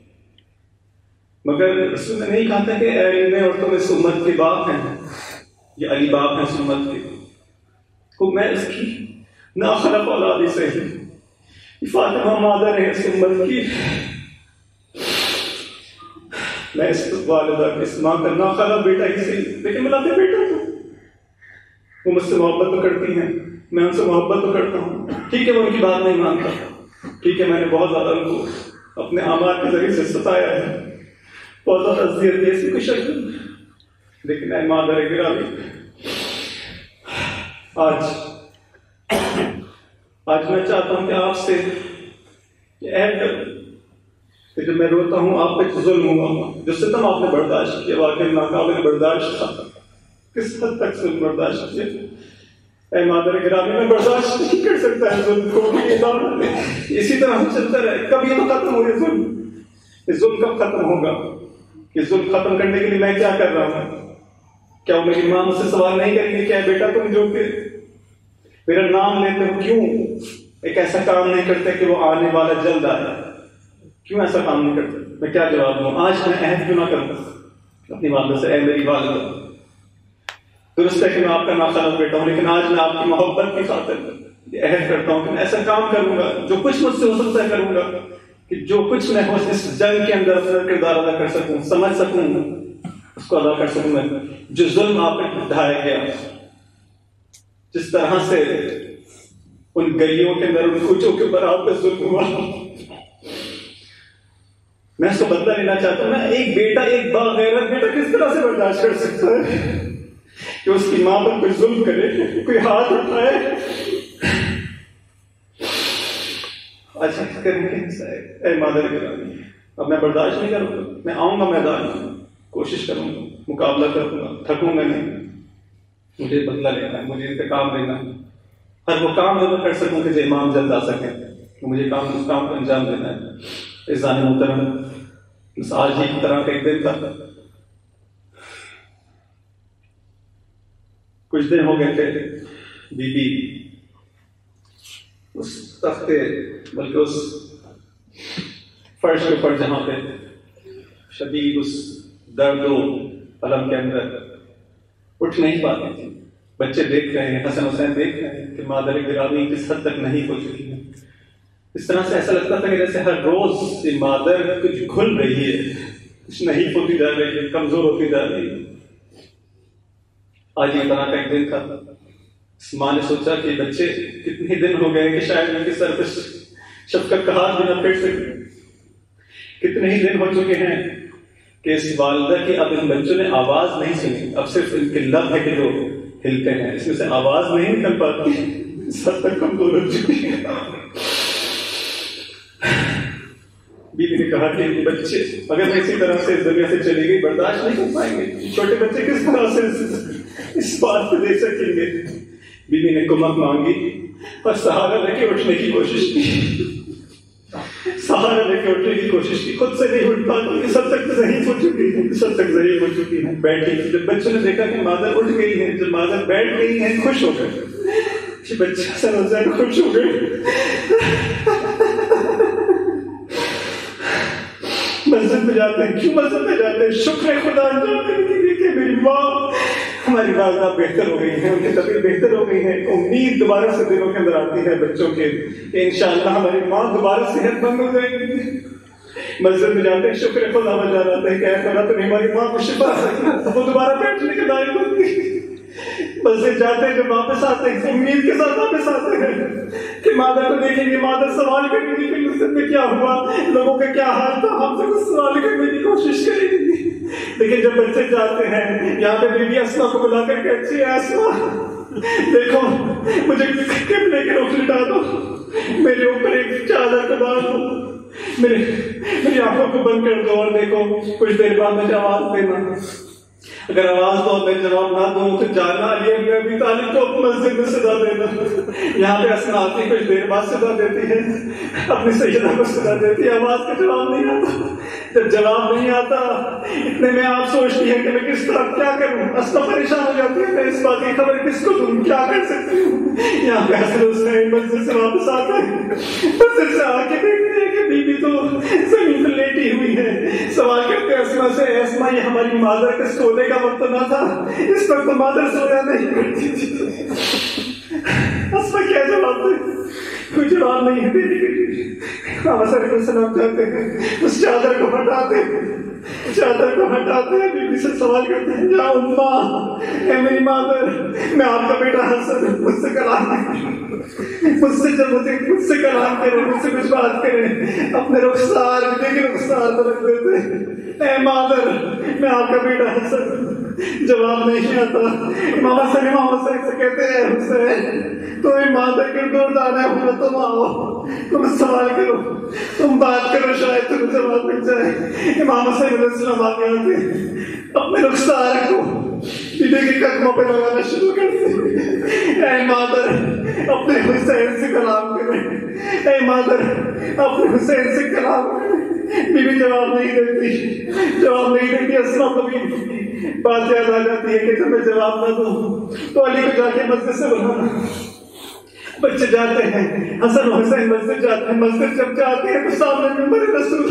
مگر رسول نے نہیں کہا تھا کہ اے علم اور تم اس امت کے باپ ہیں، یہ علی باپ ہیں اس امت کے، کو میں اس کی ناخلق اولاد ہی سے، فاطمہ مادر ہے اس امت کی، میں اس والدہ اس ماں کا ناخلق بیٹا ہی سے، لیکن ملاتے بیٹا تو وہ مجھ سے محبت تو کرتی ہیں، میں ان سے محبت تو کرتا ہوں. ٹھیک ہے وہ ان کی بات نہیں مانتا، ٹھیک ہے میں نے بہت زیادہ ان کو اپنے اعمال کے ذریعے سے ستایا ہے، بہت زیادہ اذیت دی، اس کی کوئی شک نہیں. لیکن اے مادر گرامی، آج میں چاہتا ہوں کہ آپ سے یہ عہد کروں کہ جب میں روتا ہوں آپ پہ ظلم ہوا، جو ستم آپ نے برداشت کیا واقعی ناقابل برداشت تھا، کس حد تک ظلم برداشت کیا. اے مادر گرامی میں برداشت نہیں کر سکتا ہے ظلم کو، اسی طرح ہم چلتا رہے، کب یہ تو ختم ہو یہ ظلم کب ختم ہوگا؟ یہ ظلم ختم کرنے کے لیے میں کیا کر رہا ہوں؟ کیا وہ میری ماں مجھ سے سوال نہیں کریں گے کہ اے بیٹا تم جو کہ میرا نام لیتے ہو کیوں ایک ایسا کام نہیں کرتے کہ وہ آنے والا جلد آئے؟ کیوں ایسا کام نہیں کرتے؟ میں کیا جواب دوں؟ آج میں عہد کیوں نہ کروں اپنی والدہ سے، اے میری والدہ درست ہے کہ میں آپ کا ناخلق بیٹا ہوں، لیکن آج میں آپ کی محبت کی خاطر یہ عہد کرتا ہوں کہ میں ایسا کام کروں گا، جو کچھ مجھ سے ہو سکتا ہے کروں گا، کہ جو کچھ میں ہو اس جنگ کے اندر اپنا کردار ادا کر سکوں، سمجھ سکوں، اس کو ادا کر سکوں. میں جو ظلم آپ پہ ڈھایا گیا، جس طرح سے ان گلیوں کے اندر ان کوچوں کے اوپر آپ پہ ظلم ہوا، میں اس کو بدلہ لینا چاہتا ہوں. میں ایک بیٹا، ایک باغیرت بیٹا کس طرح سے برداشت کر سکتا ہے کہ اس کی ماں پر کوئی ظلم کرے، کوئی ہاتھ اٹھائے؟ اچھا کریں گے اے مادر گرامی، اب میں برداشت نہیں کروں گا، میں آؤں گا میدان میں، کوشش کروں گا، مقابلہ کروں گا، تھکوں گا نہیں. مجھے بدلہ لینا ہے، مجھے انتقام لینا ہے، ہر وہ کام جو میں کر سکوں کہ جو امام جلد آ سکیں، تو مجھے اس کام کو انجام دینا ہے. عزیزان محترم، آج ہی کی طرح کا ایک دن تھا، کچھ دن ہو گئے تھے بی بی اس تختے بلکہ اس فرش کے اوپر جہاں پہ شدید اس درد و الم کے اندر اٹھ نہیں پاتی تھی. بچے دیکھ رہے ہیں، حسن حسین دیکھ رہے ہیں کہ مادر گرامی کس حد تک نہیں ہو چکی ہے. اس طرح سے ایسا لگتا تھا کہ جیسے ہر روز یہ مادر کچھ گھل رہی ہے، کچھ نہیں ہوتی جا رہی ہے، کمزور ہوتی جا رہی ہے. آج یہ طرح کا ایک دن تھا. اس ماں نے سوچا کہ بچے کتنے دن ہو گئے کہ شاید ان کے سر پہ شفقت کا ہاتھ بھی نہ پھیر سکے. کتنے ہی دن ہو چکے ہیں کہ اس والدہ کی اب ان بچوں نے آواز نہیں سنی، اب صرف ان کے لب ہے کہ جو ہلتے ہیں، اس میں سے آواز نہیں نکل پاتی، سب تک کمزور ہو چکی ہے. بیوی نے کہا کہ بچے اگر میں اسی طرح سے اس دنیا سے چلی گئی برداشت نہیں کر پائیں گے، چھوٹے بچے کس طرح سے اس بات کو دیکھ سکیں گے. بیوی نے کمک مانگی اور سہارا لے کے اٹھنے کی کوشش کی، سہارا لے کے اٹھنے کی کوشش کی، خود سے نہیں اٹھ پاتی، سب تک ضعیف ہو چکی ہے، سب تک ضعیف ہو چکی ہے. بیٹھی، جب بچوں نے دیکھا کہ مادر اٹھ گئی ہے، جب مادر بیٹھ گئی ہے، خوش ہو گئے. بچے سر خوش ہو گئے. میں جاتے ہیں؟ کیوں مسجد میں جاتے ہیں؟ شکر خدا جاتے ہیں کہ میری ماں، ہماری والدہ بہتر ہو گئی ہیں، ان کی طبیعت بہتر ہو گئی ہے، امید دوبارہ سے دلوں کے اندر آتی ہے بچوں کے کہ انشاءاللہ ہماری ماں دوبارہ صحت مند ہو جائے گی۔ مسجد میں جاتے ہیں، شکر خدا میں جاتے ہیں کہ اے خدا تو ہماری ماں کو شفا دے، وہ دوبارہ بیٹھنے کے لائق ہوتی۔ مسجد جاتے ہیں، جب واپس آتے ہیں امید کے ساتھ واپس آتے ہیں کہ مادر کو دیکھیں گے، مادر سوال کریں گی کہ مسجد میں کیا ہوا، لوگوں کا کیا حال تھا، ہم سے کچھ سوال کرنے کی کوشش کریں گی۔ لیکن جب بچے جاتے ہیں، یہاں پہ بی بی اسما کو بلا کر کہتی ہے اسما دیکھو مجھے قبلے کے رخ لٹا دو، میرے اوپر ایک چادر کو ڈال دو، میری آنکھوں کو بند کر دو، اور دیکھو کچھ دیر بعد مجھے آواز دینا، اگر آواز دو میں جواب نہ دوں تو جانا علی ابن ابی طالب کو مسجد میں صدا دینا۔ یہاں پہ اسما آتی کچھ دیر بعد صدا دیتی ہے، اپنی سیدہ کو صدا دیتی ہے، آواز کا جواب نہیں آتا۔ جب جواب نہیں آتا اتنے میں آپ سوچتی ہے کہ میں کس طرح کیا کروں، اسما پریشان ہو جاتی ہے، میں اس بات کی خبر کس کو دوں، کیا کر سکتی ہوں۔ یہاں پہ حسن حسین مسجد سے واپس آتے ہیں، مسجد سے آ کے دیکھتے ہیں کہ بی بی تو زمین پر لیٹی ہوئی ہے۔ سوال کرتے ہیں اسما سے، اسما یہ ہماری مادر کے سونے کا وقت نہ تھا، اس پر تو مادر سویا نہیں کرتی تھی۔ اسما کیا جواب دے، کوئی جواب نہیں ہے دینے کے لیے۔ آپ صلی اللہ علیہ وسلم جاتے ہیں، اس چادر کو ہٹاتے ہیں، چادر کو ہٹاتے ہیں، بی بی سے سوال کرتے ہیں یا اماں، اے میری مادر، میں آپ کا بیٹا حسن، مجھ سے کلام مجھ سے جب مجھ سے کلام کرے، مجھ سے کچھ بات کرے، اپنے رخسار دیکھیں رخسار پر رکھ دیتے ہیں، اے مادر میں آپ کا بیٹا حسن۔ جواب نہیں آتا۔ امام حسن سے کہتے ہیں حسین تمہیں مادر کے دور جانا ہے، تم آؤ، تم سوال کرو، تم بات کرو، شاید تمہیں جواب مل جائے۔ امام حسین علیہ السلام آگے آتے اپنے رخسار کو بیوی کے قدموں پہ لگانا شروع کرتے، اے مادر اپنے حسین سے کلام کریں، اے مادر اپنے حسین سے کلام کریں۔ بیوی جواب نہیں دیتی، اسما کو بھی بات یاد آ جاتی ہے کہ جب میں جواب نہ دوں تو علی کو جا کے مسجد سے بلانا۔ بچے جاتے ہیں، حسن و حسین مسجد جاتے ہیں، مسجد جب جاتے ہیں تو سامنے ممبر رسول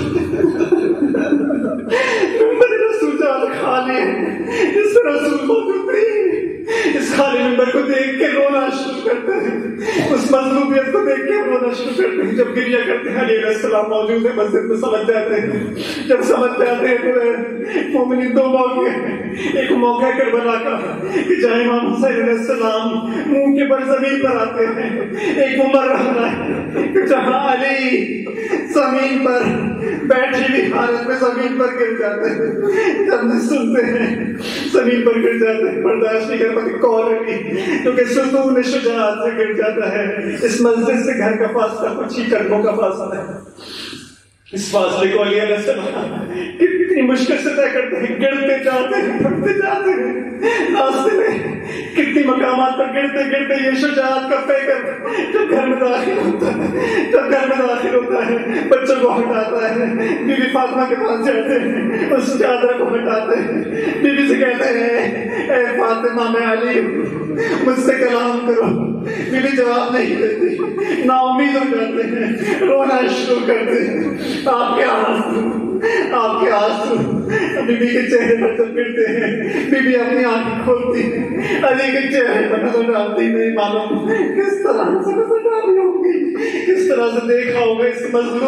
جان خالی ہے، اس پر رسول موجود نہیں۔ اس خالی ممبر کو دیکھ کے رونا شروع کرتے ہیں، اس مظلومیت کو دیکھ کے رونا شروع کرتے ہیں۔ جب گریہ کرتے ہیں علی علیہ السلام موجود ہے مسجد میں، سمجھ جاتے ہیں، جب سمجھ جاتے ہیں تو مومنین دو موقع ہیں، ایک موقع کربلا کا کہ جہاں امام حسین علیہ السلام منہ کے بل زمین پر آتے ہیں، ایک عمر رہنا ہے کہ جہاں علی زمین پر بیٹھی ہوئی حالت میں زمین پر گر جاتے ہیں، جب سنتے ہیں زمین پر گر جاتے ہیں، برداشت نہیں کر پاتے، کون علی کیونکہ ستون شجاعت سے گر جاتا ہے۔ اس مسجد سے گھر کا فاصلہ کچھ ہی قدموں کا فاصلہ ہے، اس فاصلے کو علی علیہ السلام کتنی مشکل سے طے کرتے ہیں، گرتے جاتے ہیں، پھٹتے جاتے ہیں، راستے میں کتنی مقامات پر گرتے گرتے یہ شجاعت کا پیکر جب گھر میں داخل ہوتا ہے بچوں کو ہٹاتا ہے، بی بی فاطمہ کے پاس جاتے ہیں، اس چادر کو ہٹاتے ہیں، بی بی سے کہتے ہیں اے فاطمہ میں علی ہوں، مجھ سے کلام کرو۔ بی بی جواب نہیں دیتی، نا امید ہو جاتے ہیں، رونا شروع کرتے ہیں۔ آپ کے آنسو بی بی کے چہرے پر جب گرتے ہیں، بی بی اپنی آنکھ کھولتی ہے، علی کے چہرے پر نظر ڈالتی، نہیں معلوم کس طرح سے نظر ڈالی ہوگی، کس طرح سے دیکھا ہوگا اس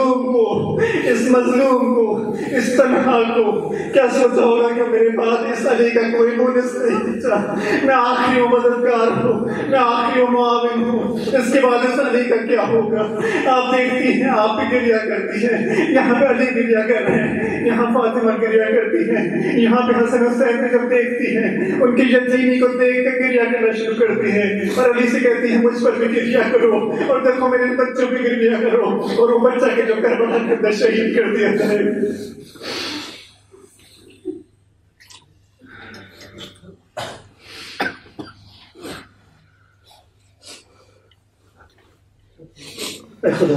مظلوم کو، اس تنہا کو، کیا سوچا ہوگا کہ میرے بعد اس علی کا کوئی مونس نہیں بچا، میں آخری مددگار ہوں، میں آخری معاون ہوں، اس کے بعد اس علی کا کیا ہوگا۔ آپ دیکھتی ہیں، آپ بھی گریہ کرتی ہیں، یہاں پہ علی گریہ کر رہے ہیں، یہاں فاطمہ گریہ کرتی ہیں، یہاں پہ حسن حسین کو جب دیکھتی ہیں ان کی یتیمی کو دیکھ کر گریہ کرنا شروع کرتی ہیں، اور علی سے کہتی ہیں مجھ پر بھی گریہ کرو، اور دیکھو میرے بچوں بھی گریہ کرو، اور وہ بچہ کے جو کربلا کے اندر شہید کر دیا جائے۔ اے خدا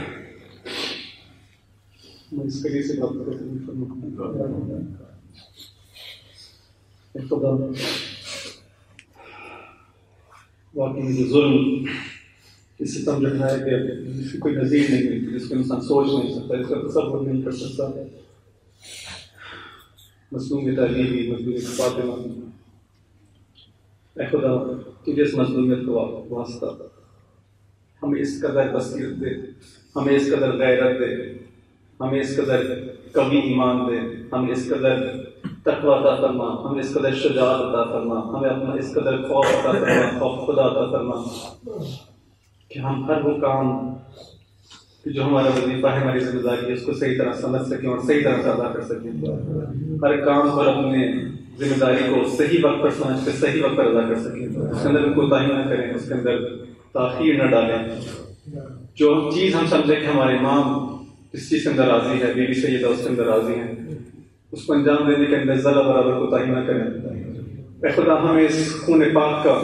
میں اس طریقے سے بات کروں، اے خدا واقعی یہ ظلم یہ ستم جو ہے کہ اس کی کوئی نظیر نہیں ملتی، جس کو انسان سوچ نہیں سکتا، اس کا تصور نہیں کر سکتا۔ مظلومیت علی بھی، مظلومیت فاطمہ، اے خدا تجھے اس مظلومیت کو واسطہ ہمیں اس قدر بصیرت دے، ہمیں اس قدر غیرت دے، ہمیں اس قدر قوی ایمان دے، ہمیں اس قدر تقوی عطا فرما، ہمیں اس قدر شجاعت عطا فرما، ہمیں اپنا اس قدر خوف عطا فرما، خوف خدا عطا فرما کہ ہم ہر وہ کام جو ہمارا وظیفہ ہے، ہماری ذمہ داری ہے، اس کو صحیح طرح سمجھ سکیں اور صحیح طرح سے ادا کر سکیں، ہر کام پر اپنے ذمہ داری کو صحیح وقت پر سمجھ کر صحیح وقت پر ادا کر سکیں، اس کے اندر کوتاہی نہ کریں، اس کے اندر تاخیر نہ ڈالیں، جو چیز ہم سمجھیں کہ ہمارے امام اس چیز کے اندر راضی ہے، بی بی سیدہ اس کے اندر راضی ہیں، اس کو انجام دینے کے اندر ذرا برابر کوتاہی نہ کریں۔ اے خدا ہمیں اس خون پاک کا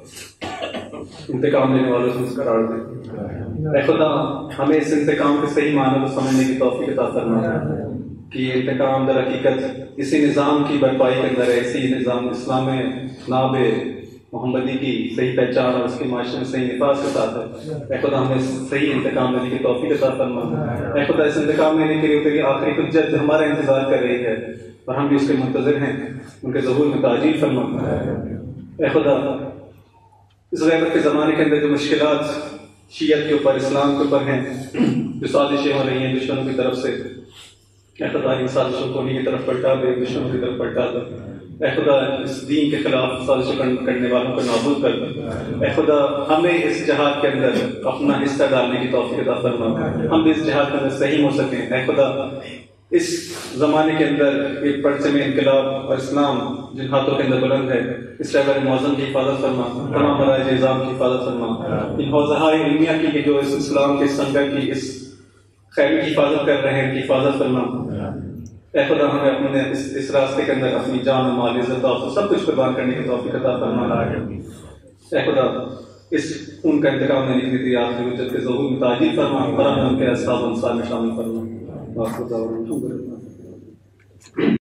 انتقام لینے والوں سے اس قرار دے۔ اے خدا ہمیں اس انتقام کے صحیح معنی کو سمجھنے کی توفیق عطا فرما کہ یہ انتقام در حقیقت اسی نظام کی بھرپائی کے اندر ہے، اسی نظام اسلام ناب محمدی کی صحیح پہچان اور اس کے معاشرے میں صحیح نفاذ کے ساتھ ہے۔ اے خدا ہمیں صحیح انتقام لینے کی توفیق عطا فرما۔ اے خدا اس انتقام لینے کے لیے تیری آخری حجت ہمارا انتظار کر رہی ہے اور ہم بھی اس کے منتظر ہیں، ان کے ظہور میں تعجیل فرما۔ اے خدا اس غیبت کے زمانے کے اندر جو مشکلات شیعت کے اوپر، اسلام کے اوپر ہیں، جو سازشیں ہو رہی ہیں دشمنوں کی طرف سے، اے خدا ان سازشوں کو انہیں کی طرف پلٹا دے، دشمنوں کی طرف پلٹا دے۔ اے خدا اس دین کے خلاف سازشیں کرنے والوں کو نابود کر دے۔ اے خدا ہمیں اس جہاد کے اندر اپنا حصہ ڈالنے کی توفیق عطا فرما، ہم بھی اس جہاد کے اندر صحیح ہو سکیں۔ اے خدا اس زمانے کے اندر ایک پرچم انقلاب اور اسلام جن ہاتھوں کے اندر بلند ہے، اس رہبر معظم کی حفاظت فرما، تمام مراجع نظام کی حفاظت فرما، ان حوزہ علمیہ کی جو اس اسلام کے سنگر کی اس خیمے کی حفاظت کر رہے ہیں، ان کی حفاظت فرما۔ اے خدا ہمیں اپنے اس راستے کے اندر اپنی جان و مال، عزت و سب کچھ قربان کرنے کی توفیق عطا فرما۔ اے خدا اس خون کا انتقام لینے کے لیے آخری حجت کے ظہور میں تعجیل فرما اور ہمیں ان کے اصحاب انصار میں شامل فرما۔